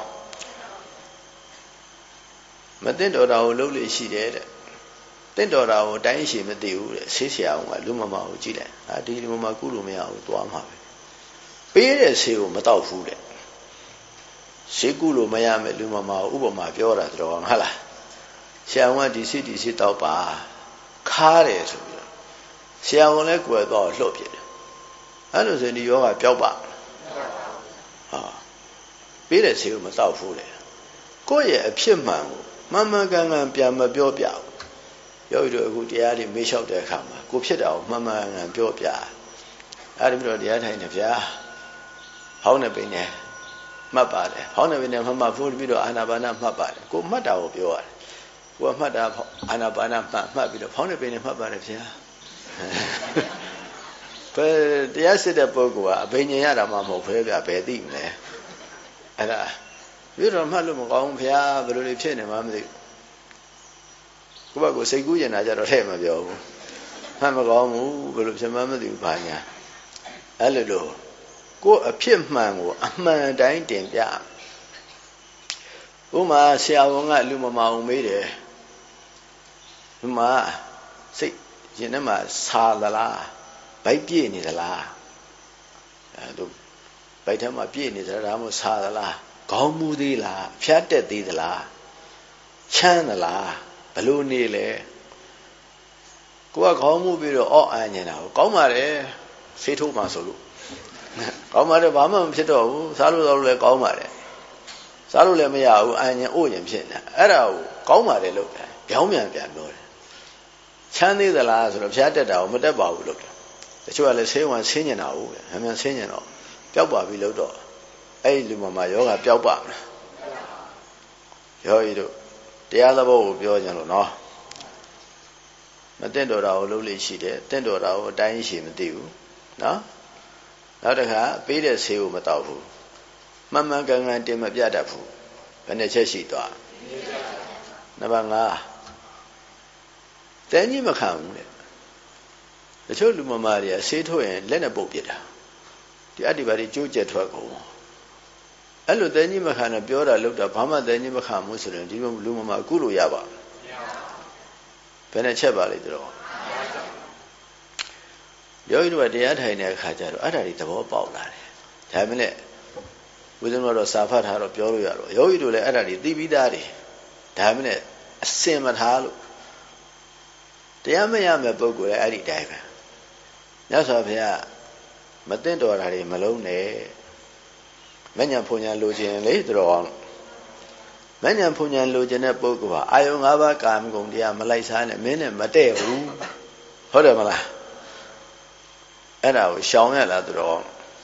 မတင့်တော်တာကိုလုပ်လို့ရှိတယ်တဲ့တင့်တော်တာကိုတိုင်းရှိမသိဘူးတဲ့ဆေးဆရာကလူမမကိုကြည့်လိုက်ဒီလူမမကုလို့မရဘူးသွားမှာပဲပေးတဲ့ဆေးကိုမတော့ဘူးတဲ့ဆေးကုလို့မရမယ်လူမမကိုဥပမာပြောတာတော်ဟုတ်လားဆရာကဒီစီတောက်ပါခါတယ်ဆိုပြီးတော့ဆရာကလည်းကိုယ်တော့လှုပ်ပြတယ်အဲ့လိုဆိုရင်ဒီယောဂပျောက်ပါပေးတဲ့ဆေးကိုမတော့ဘူးလေကိုယ့်ရဲ့အဖြစ်မှန်ကိုမှန်မှန်ကန်ကန်ပြန်မပြောပြဘူးယောဂီတို့အခုတရားတွေမေးလျှောက်တဲ့အခါမှာကိုဖြစ်တာကိုမှန်မှန်ကန်ပြောပြအဲ့ဒီပြီးတော့တရားထိုင်နေဗျာဟောင်းနေပင်နေမှတ်ပါတယ်ဟောင်းနေပင်နေမှတ်ဖို့ပြီးတော့အာနာပါနမှတ်ပါတယ်ကိုမှတ်တာကိုပြောရတယ်ကိုကမှတ်တာအာနာပါနမှတ်ပြီးတော့ဟောင်းနေပင်နေမှတ်ပါတယ်ဗျာဘယ်တရားစစ်တဲ့ပုဂ္ဂိုလ်ကအဘိညာဉ်ရတာမှမဟုတ်ဘဲဗျာဘယ်သိမလဲအဲ့ဒါပြီးတော့မှတ်လို့မကောင်းဘူးဗျာဘယ်လိုတွေဖြစ်နေမှမသိဘူးကိုယ့်ဘက်ကိုစိတ်ကူးကျင်တာကြတော့ထဲ့မပြောဘူးမှန်မကောင်းဘူးဘယ်လိုဖြစ်မှမသိဘူးဘာညာအဲ့လိုကိုယ်အဖြစ်မှန်ကိုအမှန်တိုင်းတင်ပြဥမာဆရာဝန်ကလူမမအောင်မေးတယ်ဥမာစိတ်ရင်ထဲမှာဆာသလားဗိုက်ပြည့်နေသလားအဲ့လိုဗိုက်ထဲမှာပြည့်နေသလားဒါမှမဟုတ်ဆာသလားခေါင်းမူသေးလားဖြတ်တက်သေးသလားချမ်းသလားဘလို့နေလဲကိုကခေါင်းမူပြီးတော့အော့အန်နေတာကိုကောင်းပါတယ်ဆေးထိုးမှဆိုလို့ကောင်းပါတယ်ဘာမှမဖြစ်တော့ဘူးစားလို့တော့လည်းကောင်းပါတယ်စားလို့လည်းမရဘူးအန်ရင်အို့ရင်ဖြစ်နေအဲ့ဒါကိုကောင်းပါတယ်လို့ပြောင်းပြန်ပြောတယ်ချမ်းသေးသလားဆိုတော့ဖျားတက်တာကိုမတက်ပါဘူးလို့တချို့ကလည်းဆေးဝင်ဆင်းနေတာဟုတ်ပဲအမှန်ဆင်းနေတော့ပျောက်ပါပြီလို့တော့အဲ့ဒီလူမှာယောဂပျောက်ပါမလားယောဂီတို့တရားသဘောကိုပြောကြလို့နော်မတင့်တော်တာကိုလုပ်လို့ရှိတယ်တင့်တော်တာကိုအတိုင်းရှိမသိဘူးနော်နောက်တစ်ခါပေးတဲ့ဆေးကိုမတောက်ဘူးမှန်မှန်ကန်ကန်တင်မပြတတ်ဘူးဘယ်နှချက်ရှိသွားနံပါတ်5တန်းကြီးမခံဘူးလေတချို့လူမမာတွေကဆေးထုတ်ရင်လက်နဲ့ပုတ်ပစ်တာဒီအတ္တိပါတိကျိုးကျက်ထွက်ကုန်အဲ့လိုတန်းကြီးမခံနဲ့ပြောတာလုပ်တာဘာမှတန်းကြီးမခံဘူးဆိုရင်ဒီလူမမာအခုလို့ရပါဘယ်နဲ့ချက်ပါလိမ့်တော့ယောဂီတို့ကတရားထိုင်တဲ့အခါကျတော့အဲ့ဒါတွေသဘောပေါက်လာတယ်ဒါပေမဲ့ဝိဇ္ဇာတော့စာဖတ်ထားတော့ပြောလို့ရတော့ယောဂီတို့လည်းအဲ့ဒါတွေသိပြီးသားတွေဒါပေမဲ့အစင်မထားလို့တရားမရမယ့်ပုဂ္ဂိုလ်လည်းအဲ့ဒီတိုင်းပဲမြတ်စွာဘုရားမသိတော်တာတွေမလုံးနဲ့မဉ္ဇဉ်ဖုန်ညာလိုခြင်းလေတော်အောင်မဉ္ဇဉ်ဖုန်ညာလိုခြင်းတဲ့ပုဂ္ဂိုလ်ဟာအာယုံ၅ပါးကာမဂုဏ်တရားမလိုက်စားနဲ့မင်းနဲ့မတည့်ဘူးဟုတ်တယ်မလားအဲ့ဒါကိုရှောင်ရလားတော်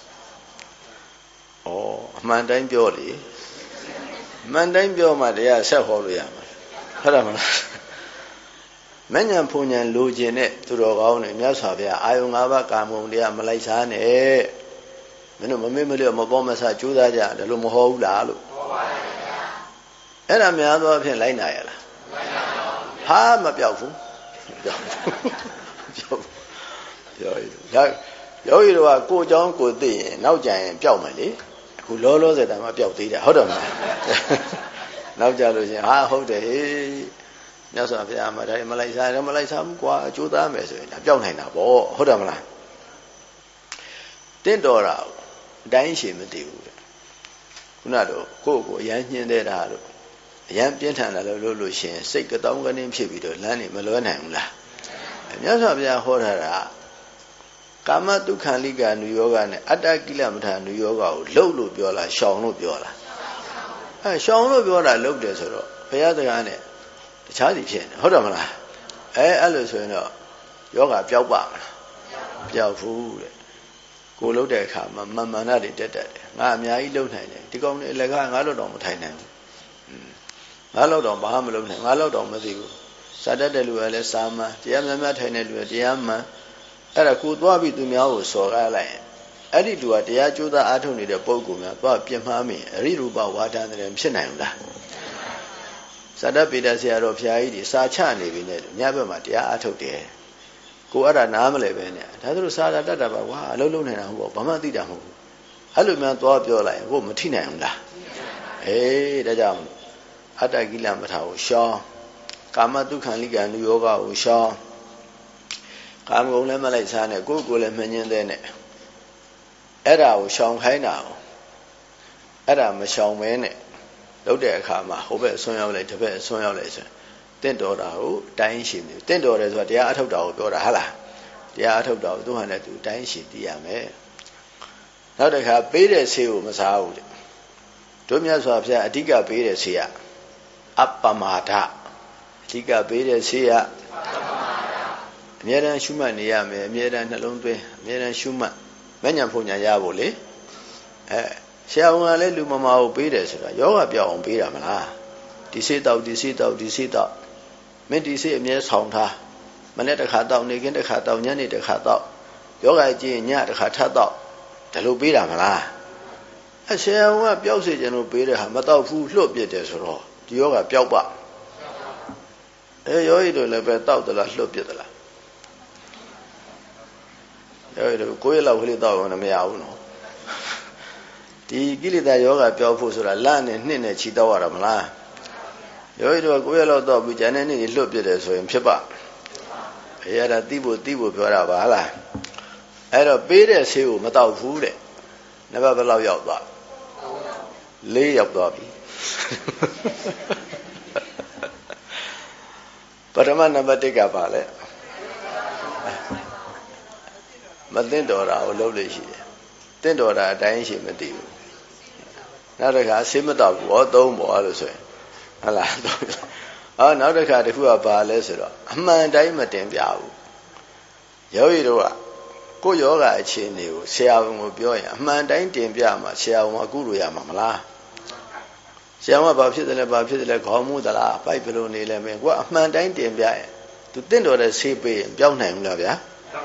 ဩအမှန်တိုင်းပြောလေအမှန်တိုင်းပြောမှတရားဆက်ဟောလို့ရမှာဟုတ်တယ်မလားမဉ္ဇဉ်ဖုန်ညာလိုခြင်းတဲ့သူတော်ကောင်းတွေမြတ်စွာဘုရားအာယုံ၅ပါးကာမဂုဏ်တရားမလိုက်စားနဲ့မင်းတို့မမေ့မလျော့မပေါ်မဆကြိုးစားကြတယ်လို့မဟောဘူးလားလို့ဟောပါတယ်ဗျာအဲ့ဒါများသောအဖြစ်လိုက်နာရလားဟာမပြောက်ဘူးပြောက်ပြောရဒါယောဂီတို့ကကိုယ်ကြောင်းကိုသိရင်နောက်ကြရင်ပျောက်မယ်လေအခုလောလောဆယ်တည်းမှပျောက်သေးတယ်ဟုတ်တယ်မလားနောက်ကြလို့ရှင်ဟာဟုတ်တယ်ဟေးမြတ်စွာဘုရားမှာဒါမလိုက်စားတယ်မလိုက်စားဘူးကွာအကျိုးသားမယ်ဆိုရင်ဒါပျောက်နိုင်တာပေါ့ဟုတ်တယ်မလားတင့်တော်တာအတိုင်းရှိမသိဘူးခုနတော့ကိုယ့်ကိုအရန်ညှင်းတဲ့တာလို့အရန်ပြင်းထန်လာလို့ရှင်စိတ်ကတောင်းကနေဖြစ်ပြီးတော့လမ်းနေမလွဲနိုင်ဘူးလားမြတ်စွာဘုရားဟောထားတာကာမတုခံလိကာနုယောဂနဲ့အတ္တကိလမထာနုယောဂကိုလှုပ်လို့ပြောလားရှောင်လို့ပြောလားရှောင်လို့ပြောတာလှုပ်တယ်ဆိုတော့ဘုရားတရားနဲ့တခြားစီဖြစ်နေဟုတ်တယ်မလားအဲ့လိုဆိုရင်တော့ယောဂပျောက်ပါမလားပျောက်ဘူးတဲ့ကိုလှုပ်တဲ့အခါမှာမာနတွေတက်တယ်ငါအများကြီးလှုပ်နိုင်တယ်ဒီကောင်တွေအလကားငါလှုပ်တော့မထိုင်နိုင်ဘူးငါလှုပ်တော့ဘာမှမလှုပ်နိုင်ငါလှုပ်တော့မသိဘူးစာတတ်တဲ့လူကလည်းစာမှန်တရားများများထိုင်တဲ့လူကတရားမှန်အဲ့ဒါကိုသွားပြီးသူများကိုစော်ကားလိုက်ရင်အဲ့ဒီလူကတရားကျိုးသားအားထုတ်နေတဲ့ပုဂ္ဂိုလ်များသွားပြင်းမှားမိအရိရူပဝါဒတယ်ဖြစ်နိုင်ဘူးလားစာတတ်ပေတဲ့ဆရာတော်ဘုရားကြီးတွေစာချနေပြီနဲ့ညဘက်မှာတရားအားထုတ်တယ်ကိုအဲ့ဒါနားမလဲပဲနဲ့ဒါဆိုစာတတ်တာပါကွာအလုံးလုံးနေတာမဟုတ်ဘာမှသိတာမဟုတ်ဘူးအဲ့လိုများသွားပြောလိုက်ရင်ကိုမထိနိုင်ဘူးလားအေးဒါကြောင့်အတ္တကိလမထာကိုရှောင်းကာမတုခံလိကံလူယောဂကိုရှောင်းကာမဂုဏ်လည်းမလိုက်စားနဲ့ကိုယ်ကိုယ်လည်းမငြင်းတဲ့နဲ့အဲ့ဒါကိုရှောင်ခိုင်းတာအဲ့ဒါမရှောင်မဲနဲ့လုပ်တဲ့အခါမှာဟိုဘက်ဆွမ်းရောက်လိုက်တစ်ဘက်ဆွမ်းရောက်လိုက်ဆိုတင့်တော်တာကိုတိုင်းရှိနေတင့်တော်တယ်ဆိုတာတရားအထုတ်တာကိုပြောတာဟုတ်လားတရားအထုတ်တာကိုသူ့ဟာနဲ့သူတိုင်းရှိသိရမယ်နောက်တစ်ခါပေးတဲ့ဆေးကိုမစားဘူးတဲ့တို့မြတ်စွာဘုရားအဓိကပေးတဲ့ဆေးကအပမာဒအဓိကပေးတဲ့ဆေးကအမြဲတမ်းရှုမှတ်နေရမယ်အမြဲတမ်းနှလုံးသွင်းအမြဲတမ်းရှုမှတ်မဉ္ဇဉ်ဖုန်ညာရဖို့လေဆရာဝန်ကလည်းလူမမာကိုပေးတယ်ဆိုတာယောဂပြောင်းအောင်ပေးတာမလားဒီစေးတောက်ဒီစေးတောက်ဒီစေးတောက်မင်းဒီစေးအမြဲဆောင်ထားမနေ့တစ်ခါတောက်နေခင်းတစ်ခါတောက်ညနေတစ်ခါတောက်ယောဂကြည့်ညတစ်ခါထပ်တောက်ဒါလိုပေးတာမလားဆရာဝန်ကပျောက်စေခြင်းလို့ပေးတဲ့ဟာမတောက်ဘူးလွတ်ပြစ်တယ်ဆိုတော့ဒီယောဂပျောက်ပါယောဂီတို့လည်းပဲတောက်သလားလွတ်ပြစ်သလားကိုယ့်ရဲ့လောက်ကလေးတော့မရဘူးနော်ဒီကိလေသာယောဂပြောဖို့ဆိုတာလနဲ့နှစ်နဲ့ချီတော့ရတာမလားယောဂီတို့ကိုယ့်ရဲ့လောက်တော့ပြီးကျန်တဲ့နေ့လွတ်ပြတယ်ဆိုရင်ဖြစ်ပါအဲ့ဒါတိဖို့ပြောတာပါလားအဲ့တော့ပေးတဲ့ဆေးကိုမတောက်ဘူးတဲ့နံပါတ်ဘယ်လောက်ရောက်သွား4ရောက်သွားပြီပထမနံပါတ်1ကပါလဲမသိတော်တာကိုလုပ်လို့ရှိတယ်တင့်တော်တာအတိုင်းရှိမသိဘူးနောက်တစ်ခါဆေးမတောက်ဘူးသုံးပေါ်လို့ဆိုရင်ဟုတ်လားနောက်တစ်ခါတခုကပါလဲဆိုတော့အမှန်တိုင်းမတင်ပြဘူးယောဂီတို့ကကိုယ်ယောဂအခြေအနေကိုဆရာဝန်ကိုပြောရင်အမှန်တိုင်းတင်ပြမှာဆရာဝန်ကကုလို့ရမှာမလားဆရာဝန်ကဘာဖြစ်တယ်လဲခေါင်းမှုသလားပိုက်ဘယ်လိုနေလဲမင်းကိုကအမှန်တိုင်းတင်ပြရင်သူတင့်တော်တဲ့ဆေးပေးရင်ပြောင်းနိုင်ဘူးလားဗျာ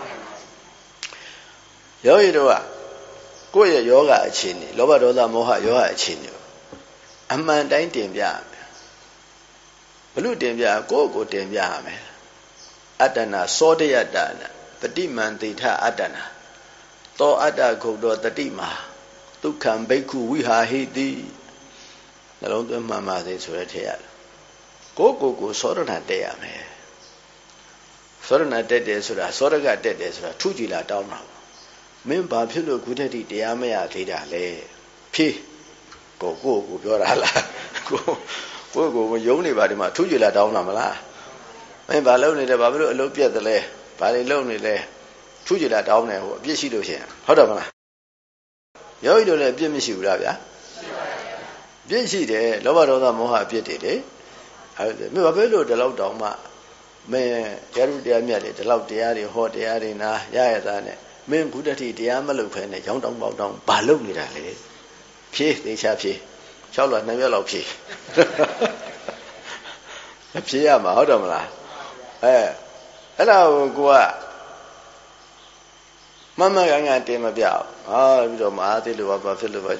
ယောဂီတို့ကကိုယ့်ရဲ့ယောဂအခြေအနေလောဘဒေါသမောဟယောဂအခြေအနေအမှန်တိုင်းတင်ပြရမယ်ဘလို့တင်ပြကိုယ့်ကိုတင်ပြရမယ်အတ္တနာသောတယတ္တနာပฏิမန္တိထအတ္တနာသောအတ္တဂုတ်တော်တတိမာဒုက္ခံဘိက္ခုဝိဟာဟိတိနှလုံးသွင်းမှန်ပါစေဆိုရတဲ့ထည့်ရတယ်ကိုယ့်ကိုသောရဏတက်ရမယ်သောရဏတက်တယ်ဆိုတာသောရကတက်တယ်ဆိုတာထုကြည်လာတောင်းတာမင်းဘာဖြစ်လို့ခုတည်းတိတရားမရသေးတာလဲဖြေးကိုပြောတာလားကိုယုံနေပါဒီမှာထုကြည်လာတောင်းတာမလားမင်းဘာလုပ်နေလဲဘာဖြစ်လို့အလုပ်ပြတ်တယ်လဲဘာတွေလုပ်နေလဲထုကြည်လာတောင်းတယ်ဟိုအပြစ်ရှိလို့ရှိရင်ဟုတ်တယ်မလားယောဂီတို့လည်းအပြစ်မရှိဘူးလားဗျာရှိပါရဲ့ပြစ်ရှိတယ်လောဘဒေါသမောဟအပြစ်တွေလေဟုတ်တယ်မင်းဘာဖြစ်လို့ဒီလောက်တောင်းမှမင်းတရားမြတ်တွေဒီလောက်တရားတွေဟောတရားတွေနာရရတာနဲ့မင်းဘုဒ္ဓတိတရားမလုပ်ဖဲနဲ့ရောင်းတောင်းပေါက်တောင်းဘာလုပ်နေတာလဲဖြေးသေချာဖြေး6လ2ရက်လောက်ဖြေးဖြေးရမှာဟုတ်တယ်မလားအဲ့ဒါကိုကမမကတင်မပြဘူးပြီးတော့မအားသေးလို့ဘာဖြစ်လို့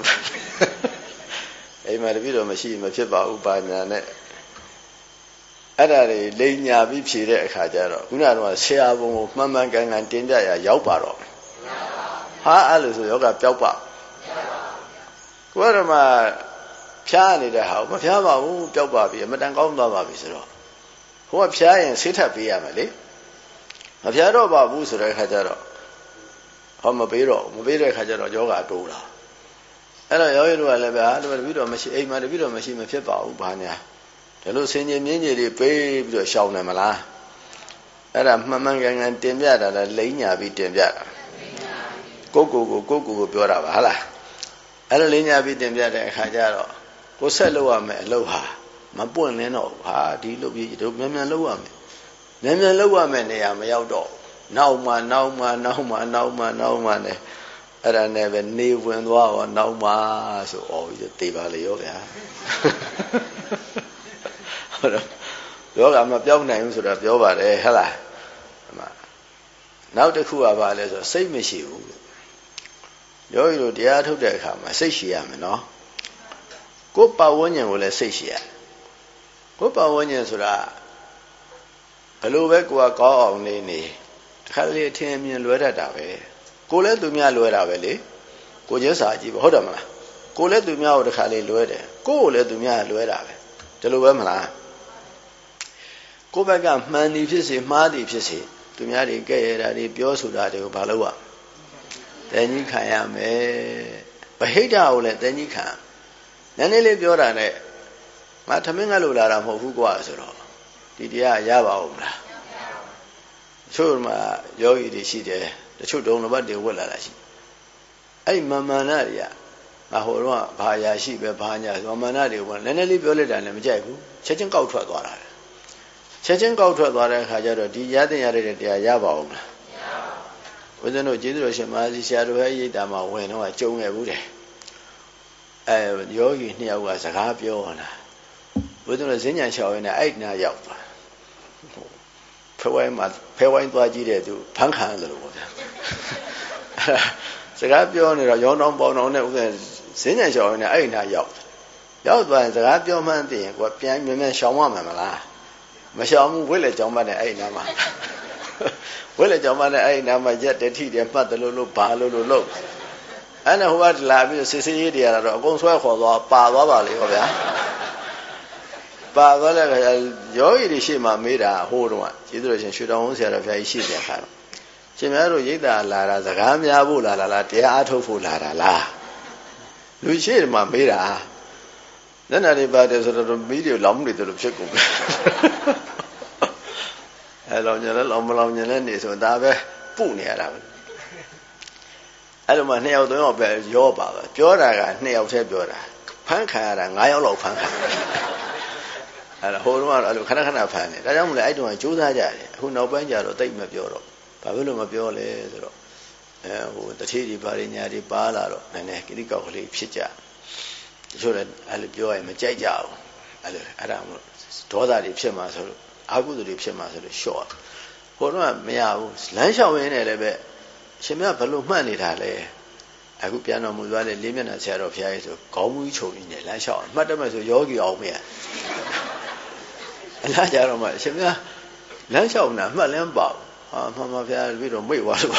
အိမ်မှာတပည့်တော်မရှိမဖြစ်ပါဘူးပါညာနဲ့အဲ့ဒါတွေလိန်ညာပြီးဖြေတဲ့အခါကျတော့ခုနကတော့ဆရာဘုံကိုမှန်ကန်တင်ပြရရောက်ပါတော့အဲ့လိုဆိုယောဂပျောက်ပါကိုယ်ကမှဖျားနေတဲ့ဟာမဖျားပါဘူးပျောက်ပါပြီအမတန်ကောင်းသွားပါပြီဆိုတော့ဟိုကဖျားရင်ဆေးထပ်ပေးရမယ်လေမဖျားတော့ပါဘူးဆိုတဲ့အခါကျတော့မပေးတဲ့အခါကျတော့ယောဂတိုးတာအဲ့တော့ယောဂီတို့ကလည်းဗျာတပည့်တော်မရှိအိမ်မှာတပည့်တော်မရှိမဖြစ်ပါဘူးဘာညာဒါလို့ဆင်ញင်မြင်းကြီးတွေပေးပြီးတော့ရှောင်တယ်မလားအဲ့ဒါမှန်ကန်တင်ပြတာလားလိမ့်ညာပြီးတင်ပြတာကိုပြောတာပါဟုတ်လားအဲ့လိုလိမ့်ညာပြီးတင်ပြတဲ့အခါကျတော့ကိုဆက်လုပ်ရမယ်အလုပ်ဟာမပွင့်လင်းတော့ဟာဒီလုပ်ပြီးတို့မြန်လုပ်ရမယ်မြန်လုပ်ရမယ်နေရာမရောက်တော့နောက်မှနဲ့အဲ့ဒါနဲ့ပဲနေဝင်သွားတော့နောက်မှဆိုပြီးတေးပါလေရောဗျာဟုတ်တော့ယောဂမပြောင်းနိုင်ဘူးဆိုတာပြောပါတယ်ဟဲ့လားနောက်တစ်ခုကဘာလဲဆိုစိတ်မရှိဘူးယောဂီတို့တရားထုတ်တဲ့အခါမှာစိတ်ရှိရမယ်နော်ကိုယ်ပတ်ဝန်းကျင်ကိုလည်းစိတ်ရှိရကိုယ်ပတ်ဝန်းကျင်ဆိုတာဘယ်လိုပဲကိုယ်ကကောင်းအောင်နေတခါလေထင်မြင်လွဲတတ်တာပဲကိုယ်လည်းသူများလွဲတာပဲလေကိုယ်ချင်းစာကြည့်ပါဟုတ်တယ်မလားကိုယ်လည်းသူများကိုတခါလေလွဲတယ်ကိုယ်ကိုလည်းသူများလွဲတာပဲဒီလိုပဲမလားကိုယ့်ဘက်ကမှန်သည်ဖြစ်စေမှားသည်ဖြစ်စေသူများတွေကဲ့ရတာတွေပြောဆိုတာတွေကိုဘာလို့တန်ကြီးခံရမယ်ဗဟိတကိုလည်းတန်ကြီးခံနည်းနည်းလေးပြောတာနဲ့ငါထမင်းငတ်လို့လာတာမဟုတ်ဘူးကွာဆိုတော့ဒီတရားရပါဦးမလားချို့မှာယောဂီတွေရှိတယ်တချို့ဒုံလဘတ်တွေဝက်လာတာရှိအဲ့မာမနာတွေကငါဟိုတော့ဘာရာရှိပဲဘာညာမာမနာတွေဝင်နည်းနည်းလေးပြောလိုက်တာလည်းမကြိုက်ဘူးချက်ချင်းကောက်ထွက်သွားတာချက်ချင်းကောက်ထွက်သွားတဲ့အခါကျတော့ဒီရတဲ့တရားရပါဦးမလားမရပါဘူးဦးဇင်းတို့ကျေးဇူးတော်ရှင်မဟာစီဆရာတော်ရဲ့ရိပ်တာမှာဝင်တော့ကြုံခဲ့ဘူးတယ်ယောဂီ2ယောက်ကစကားပြောလာဦးဇင်းတို့ဈဉ္ညာလျှောက်ရင်းနဲ့အဲ့နာရောက်သွားဖဲဝိုင်းသွားကြည့်တဲ့သူဖန်ခံတယ်လို့ပေါ့ဗျာစကားပြောနေတော့ရောင်းတောင်းပေါင်းတောင်းနဲ့ဥစဉ်ဈဉ္ညာလျှောက်ရင်းနဲ့အဲ့နာရောက်သွားရင်စကားပြောမှန်းသိရင်ကိုပြန်မြန်ရှောင်ရမှာမလားမရှောင်ဘူးဝိလေကြောင်းမှတ်တယ်အဲ့နာမှာဝဲလေကြောင့်မနဲ့အဲ့နာမှာရက်တတိတယ်မှတ်တယ်လို့ဘာလို့အဲ့နဲ့ဟိုကလာပြီးစစ်စစ်ရေးတွေရတော့အကုန်ဆွဲခေါ်သွားပါသွားပါလေဟောဗျာပါသွားတဲ့ခါယောဂီတွေရှေ့မှာမေးတာဟိုတော့ကျေးဇူးတော်ရှင်ရွှေတော်ဝန်းဆရာတော်ဘုရားကြီးရှိတဲ့ခါတော့ရှင်များတို့ရိတ်တာလာတာစကားများဖို့လာလားတရားအားထုတ်ဖို့လာတာလားလူရှိမှမေးတာနတ်နာတွေပါတယ်ဆိုတော့မီးတွေလောင်းနေတယ်လို့ဖြစ်ကုန်တယ်အဲလောင်ညလည်းလောင်မလောင်ညလည်းနေဆိုဒါပဲပုနေရတာပဲအဲ့လိုမှ2ယောက်3ယောက်ပဲရောပါပဲပြောတာက2ယောက်တည်းပြောတာဖမ်းခံရတာ9ယောက်လောက်ဖမ်းခံအဲ့ဒါဟိုတုန်းကတော့အဲ့လိုခဏခဏဖမ်းတယ်ဒါကြောင့်မလဲအဲ့တုန်းကကြိုးစားကြတယ်အခုနောက်ပိုင်းကျတော့တိတ်မပြောတော့ဘာဖြစ်လို့မပြောလဲဆိုတော့ဟိုတတိတွေဘာတွေညာတွေပါလာတော့နည်းနည်းကိရိကောက်ကလေးဖြစ်ကြတချို့လည်းအဲ့လိုပြောရင်မကြိုက်ကြဘူးအဲ့ဒါမို့ဒေါသတွေဖြစ်မှာဆိုလို့အာဟုသူတွေဖြစ်မှာဆိုလို့လျှော့ဟိုတော့မရဘူးလမ်းလျှောက်ရင်းနဲ့လည်းပဲရှင်မဘလို့မှတ်နေတာလဲအခုပြန်တော်မူသွားတဲ့လေးမျက်နှာဆရာတော်ဘုရားကြီးဆိုခေါင်းမူးချုပ်နေတယ်လမ်းလျှောက်မှတ်တယ်မဲ့ဆိုယောဂီအောင်မရအလားကြတော့မှရှင်မလမ်းလျှောက်နေတာမှတ်လင်းပါမှန်ပါဗျာပြီးတော့မိတ်သွားလို့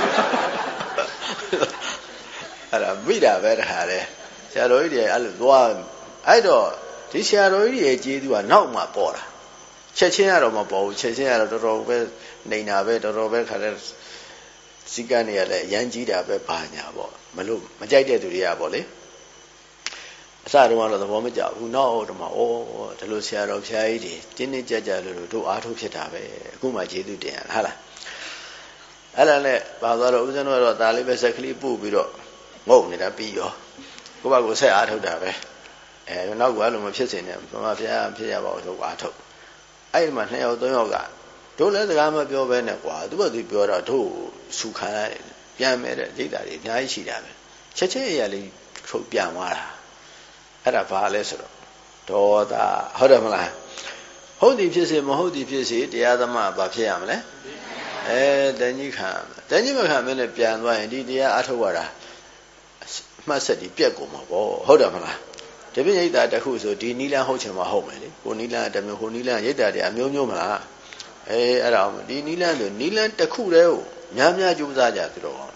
အဲ့ဒါမိတာပဲတခါလေဆရာတော်ကြီးတွေအဲ့လိုသွားအဲ့တော့ဒီဆရာတော်ကြီးတွေရဲ့ကျေးဇူးကနောက်မှပေါ်တာချက်ချင်းကတော့မပေါ်ဘူးချက်ချင်းကတော့တော်တော်ပဲနေတာပဲတော်တော်ပဲခါတဲ့စီကံတွေကလည်းရမ်းကြီးတာပဲဘာညာပေါ့မလို့မကြိုက်တဲ့သူတွေကပေါ့လေအစတုန်းကတော့သဘောမကျဘူးနောက်တော့မှဒီလိုဆရာတော်ဖျားကြီးတွေတင်းတင်းကြပ်ကြပ်လို့တို့အားထုတ်ဖြစ်တာပဲအခုမှကျေးဇူးတင်ရလားအဲ့ဒါနဲ့ပါသွားတော့ဦးဇင်းတို့ကတော့ဒါလေးပဲစက်ကလေးပို့ပြီးတော့ငုံနေတာပြီးရောကိုယ့်ဘာကိုဆက်အားထုတ်တာပဲနောက်ကအဲ့လိုမဖြစ်စေနဲ့ဘုရားဖျားဖြစ်ရပါဦးဆိုအားထုတ်အဲ့ဒီမှာ2ယောက်3ယောက်ကတို့လည်းစကားမပြောဘဲနဲ့ကွာသူကသူပြောတော့တို့ဆူခံရတယ်ပြန်မဲ့တဲ့ဒိဋ္ဌာတွေအများကြီးရှိတာပဲချက်ချင်းအရာလေးထုတ်ပြန်သွားတာအဲ့ဒါဘာလဲဆိုတော့ဒေါသဟုတ်တယ်မလားဟုတ်သည်ဖြစ်စေမဟုတ်သည်ဖြစ်စေတရားသမားဘာဖြစ်ရမလဲတန်ကြီးခံတန်ကြီးမခံမင်းနဲ့ပြန်သွားရင်ဒီတရားအထုတ်ရတာမှတ်ဆက်ဒီပြက်ကုန်မှာပေါ့ဟုတ်တယ်မလားတပည့်ရိတ်တာတစ်ခုဆိုဒီနီလန်းဟုတ်ချင်မှဟုတ်မယ်လေကိုနီလန်းတစ်မျိုးဟိုနီလန်းရိတ်တာတွေအမျိုးမျိုးမလားအဲ့ဒါဒီနီလန်းဆိုနီလန်းတစ်ခုတည်းကိုများများကြိုးစားကြသူတော်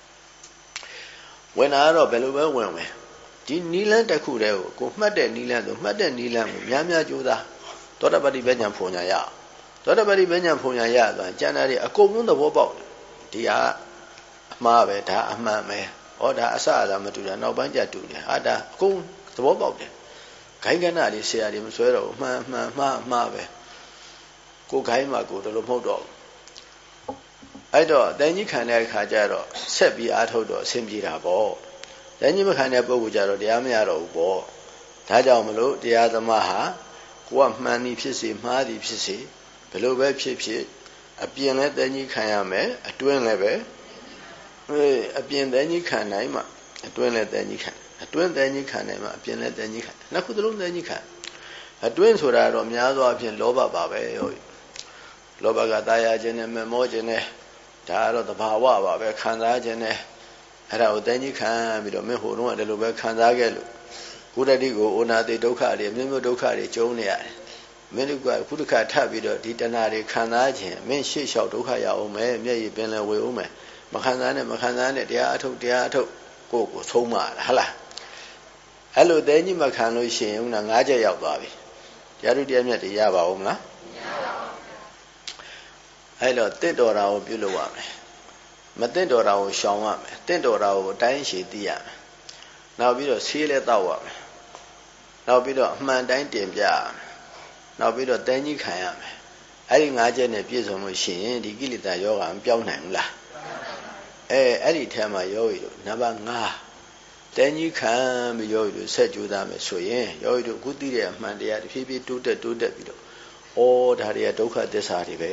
ဝင်လာတော့ဘယ်လိုပဲဝင်ဒီနီလန်းတစ်ခုတည်းကိုမှတ်တဲ့နီလန်းဆိုမှတ်တဲ့နီလန်းကိုများများကြိုးစားသောတပတိပညာဖွညာရသောတပတိပညာဖွညာရဆိုကျန်တာတွေအကုန်လုံးသဘောပေါက်ဒီဟာအမှားပဲဒါအမှန်ပဲဟောဒါအစအသာမတူတာနောက်ပိုင်းကျတူတယ်ဟာဒါအကုန်သဘောပေါက်တယ်ခိုင်းကဏ္ဍတွေဆရာတွေမဆွဲတော့ဘူးမှန်မှားပဲကိုခိုင်းမှာကိုတလို့မဟုတ်တော့အဲ့တော့တန်ကြီးခံတဲ့အခါကျတော့ဆက်ပြီးအားထုတ်တော့အဆင်ပြေတာပေါ့တန်ကြီးမခံတဲ့ပုဂ္ဂိုလ်ကျတော့တရားမရတော့ဘူးပေါ့ဒါကြောင့်မလို့တရားသမားဟာကိုကမှန်သည်ဖြစ်စေမှားသည်ဖြစ်စေဘယ်လိုပဲဖြစ်ဖြစ်အပြင်လည်းတန်ကြီးခံရမယ်အတွင်းလည်းပဲအပြင်တန်ကြီးခံနိုင်မှအတွင်းလည်းတန်ကြီးခံအတွင်းတန်ကြီးခံနိုင်မှအပြင်လည်းတန်ကြီးခံနှစ်ခုသလုံးတန်ကြီးခံအတွင်းဆိုတာတော့များသောအားဖြင့်လောဘပါပဲဟုတ်လောဘကတာယာခြင်းနဲ့မမောခြင်းနဲ့ဒါကတော့သဘာဝပါပဲခံစားခြင်းနဲ့အဲ့ဒါကိုတန်ကြီးခံပြီးတော့မင်းဟိုတုန်းကဒီလိုပဲခံစားခဲ့လို့ကုတ္တိကိုဩနာတိဒုက္ခတွေမျိုးမျိုးဒုက္ခတွေကျုံနေရတယ်မင်းတို့ကခုတစ်ခါထပ်ပြီးတော့ဒီတဏှာတွေခံစားခြင်းမင်းရှေ့လျှောက်ဒုက္ခရအောင်မယ်မျက်ရည်ပင်လည်းဝေအောင်မယ်မခံစားနဲ့တရားအထုတ်ကိုဆုံးမတာဟုတ်လားအဲ့လိုတန်ကြီးမခံလို့ရှိရင်ဦးနာ9ချက်ရောက်သွားပြီတရားတို့တရားမြတ်တွေရပါဦးမလားမရပါဘူးအဲ့တော့တင့်တော်တာကိုပြုလုပ်ရမယ်မတင့်တော်တာကိုရှောင်ရမယ်တင့်တော်တာကိုအတိုင်းရှည်သိရမယ်နောက်ပြီးတော့ဆေးလည်းတောက်ရမယ်နောက်ပြီးတော့အမှန်တိုင်းတင်ပြရမယ်နောက်ပြီးတော့တန်ကြီးခံရမယ်အဲ့ဒီ9ချက်နဲ့ပြည့်စုံလို့ရှိရင်ဒီကိလေသာယောဂမပြောင်းနိုင်ဘူးလားအဲ့ဒီထဲမှာယောဂီတို့နံပါတ်5တန်ကြီးခံပြီးယောဂီတို့ဆက်ကြိုးစားမယ်ဆိုရင်ယောဂီတို့အခုသိတဲ့အမှန်တရားတစ်ဖြည်းဖြည်းတိုးတက်ပြီးတော့ဒါတွေကဒုက္ခသစ္စာတွေပဲ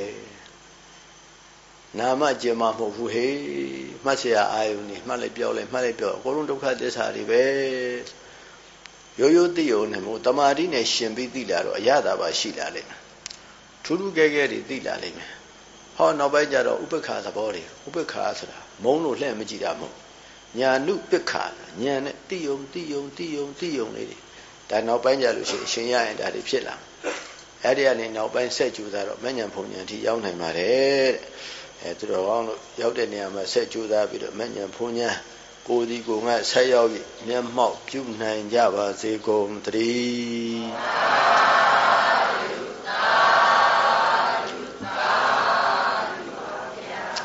နာမကျင်မမဟုတ်ဘူးဟေးမှတ်เสียအာယုန်နေမှတ်လိုက်ပြောအကုန်လုံးဒုက္ခသစ္စာတွေပဲရိုးသိုံနဲ့မို့တမာတိနဲ့ရှင်ပြီးသိလာတော့အရသာပါရှိလာလိမ့်မယ်ထူးထူးကဲကဲတွေသိလာလိမ့်မယ်ဟောနောက်ပိုင်းကျတော့ဥပ္ပခါသဘောတွေဥပ္ပခါဆိုတာမုံလို့လှည့်မကြည့်တာမဟုတ်ညာနုပက္ခညာနဲ့တိယုံလေးတွေဒါနောက်ပိုင်းကျလို့ရှိရင်ရှင်ရရင်ဒါတွေဖြစ်လာအဲ့ဒီကနေနောက်ပိုင်းဆက်ကြိုးစားတော့မဉ္ဇဉ်ဘုံဉဏ်ထိရောက်နိုင်ပါတယ်တဲ့သူတော်ကောင်းတို့ရောက်တဲ့နေရာမှာဆက်ကြိုးစားပြီးတော့မဉ္ဇဉ်ဘုံဉဏ်ကိုယ်ဒီကိုယ်ငါဆက်ရောက်ပြီးမျက်မှောက်ပြုနိုင်ကြပါစေကုန်သတည်း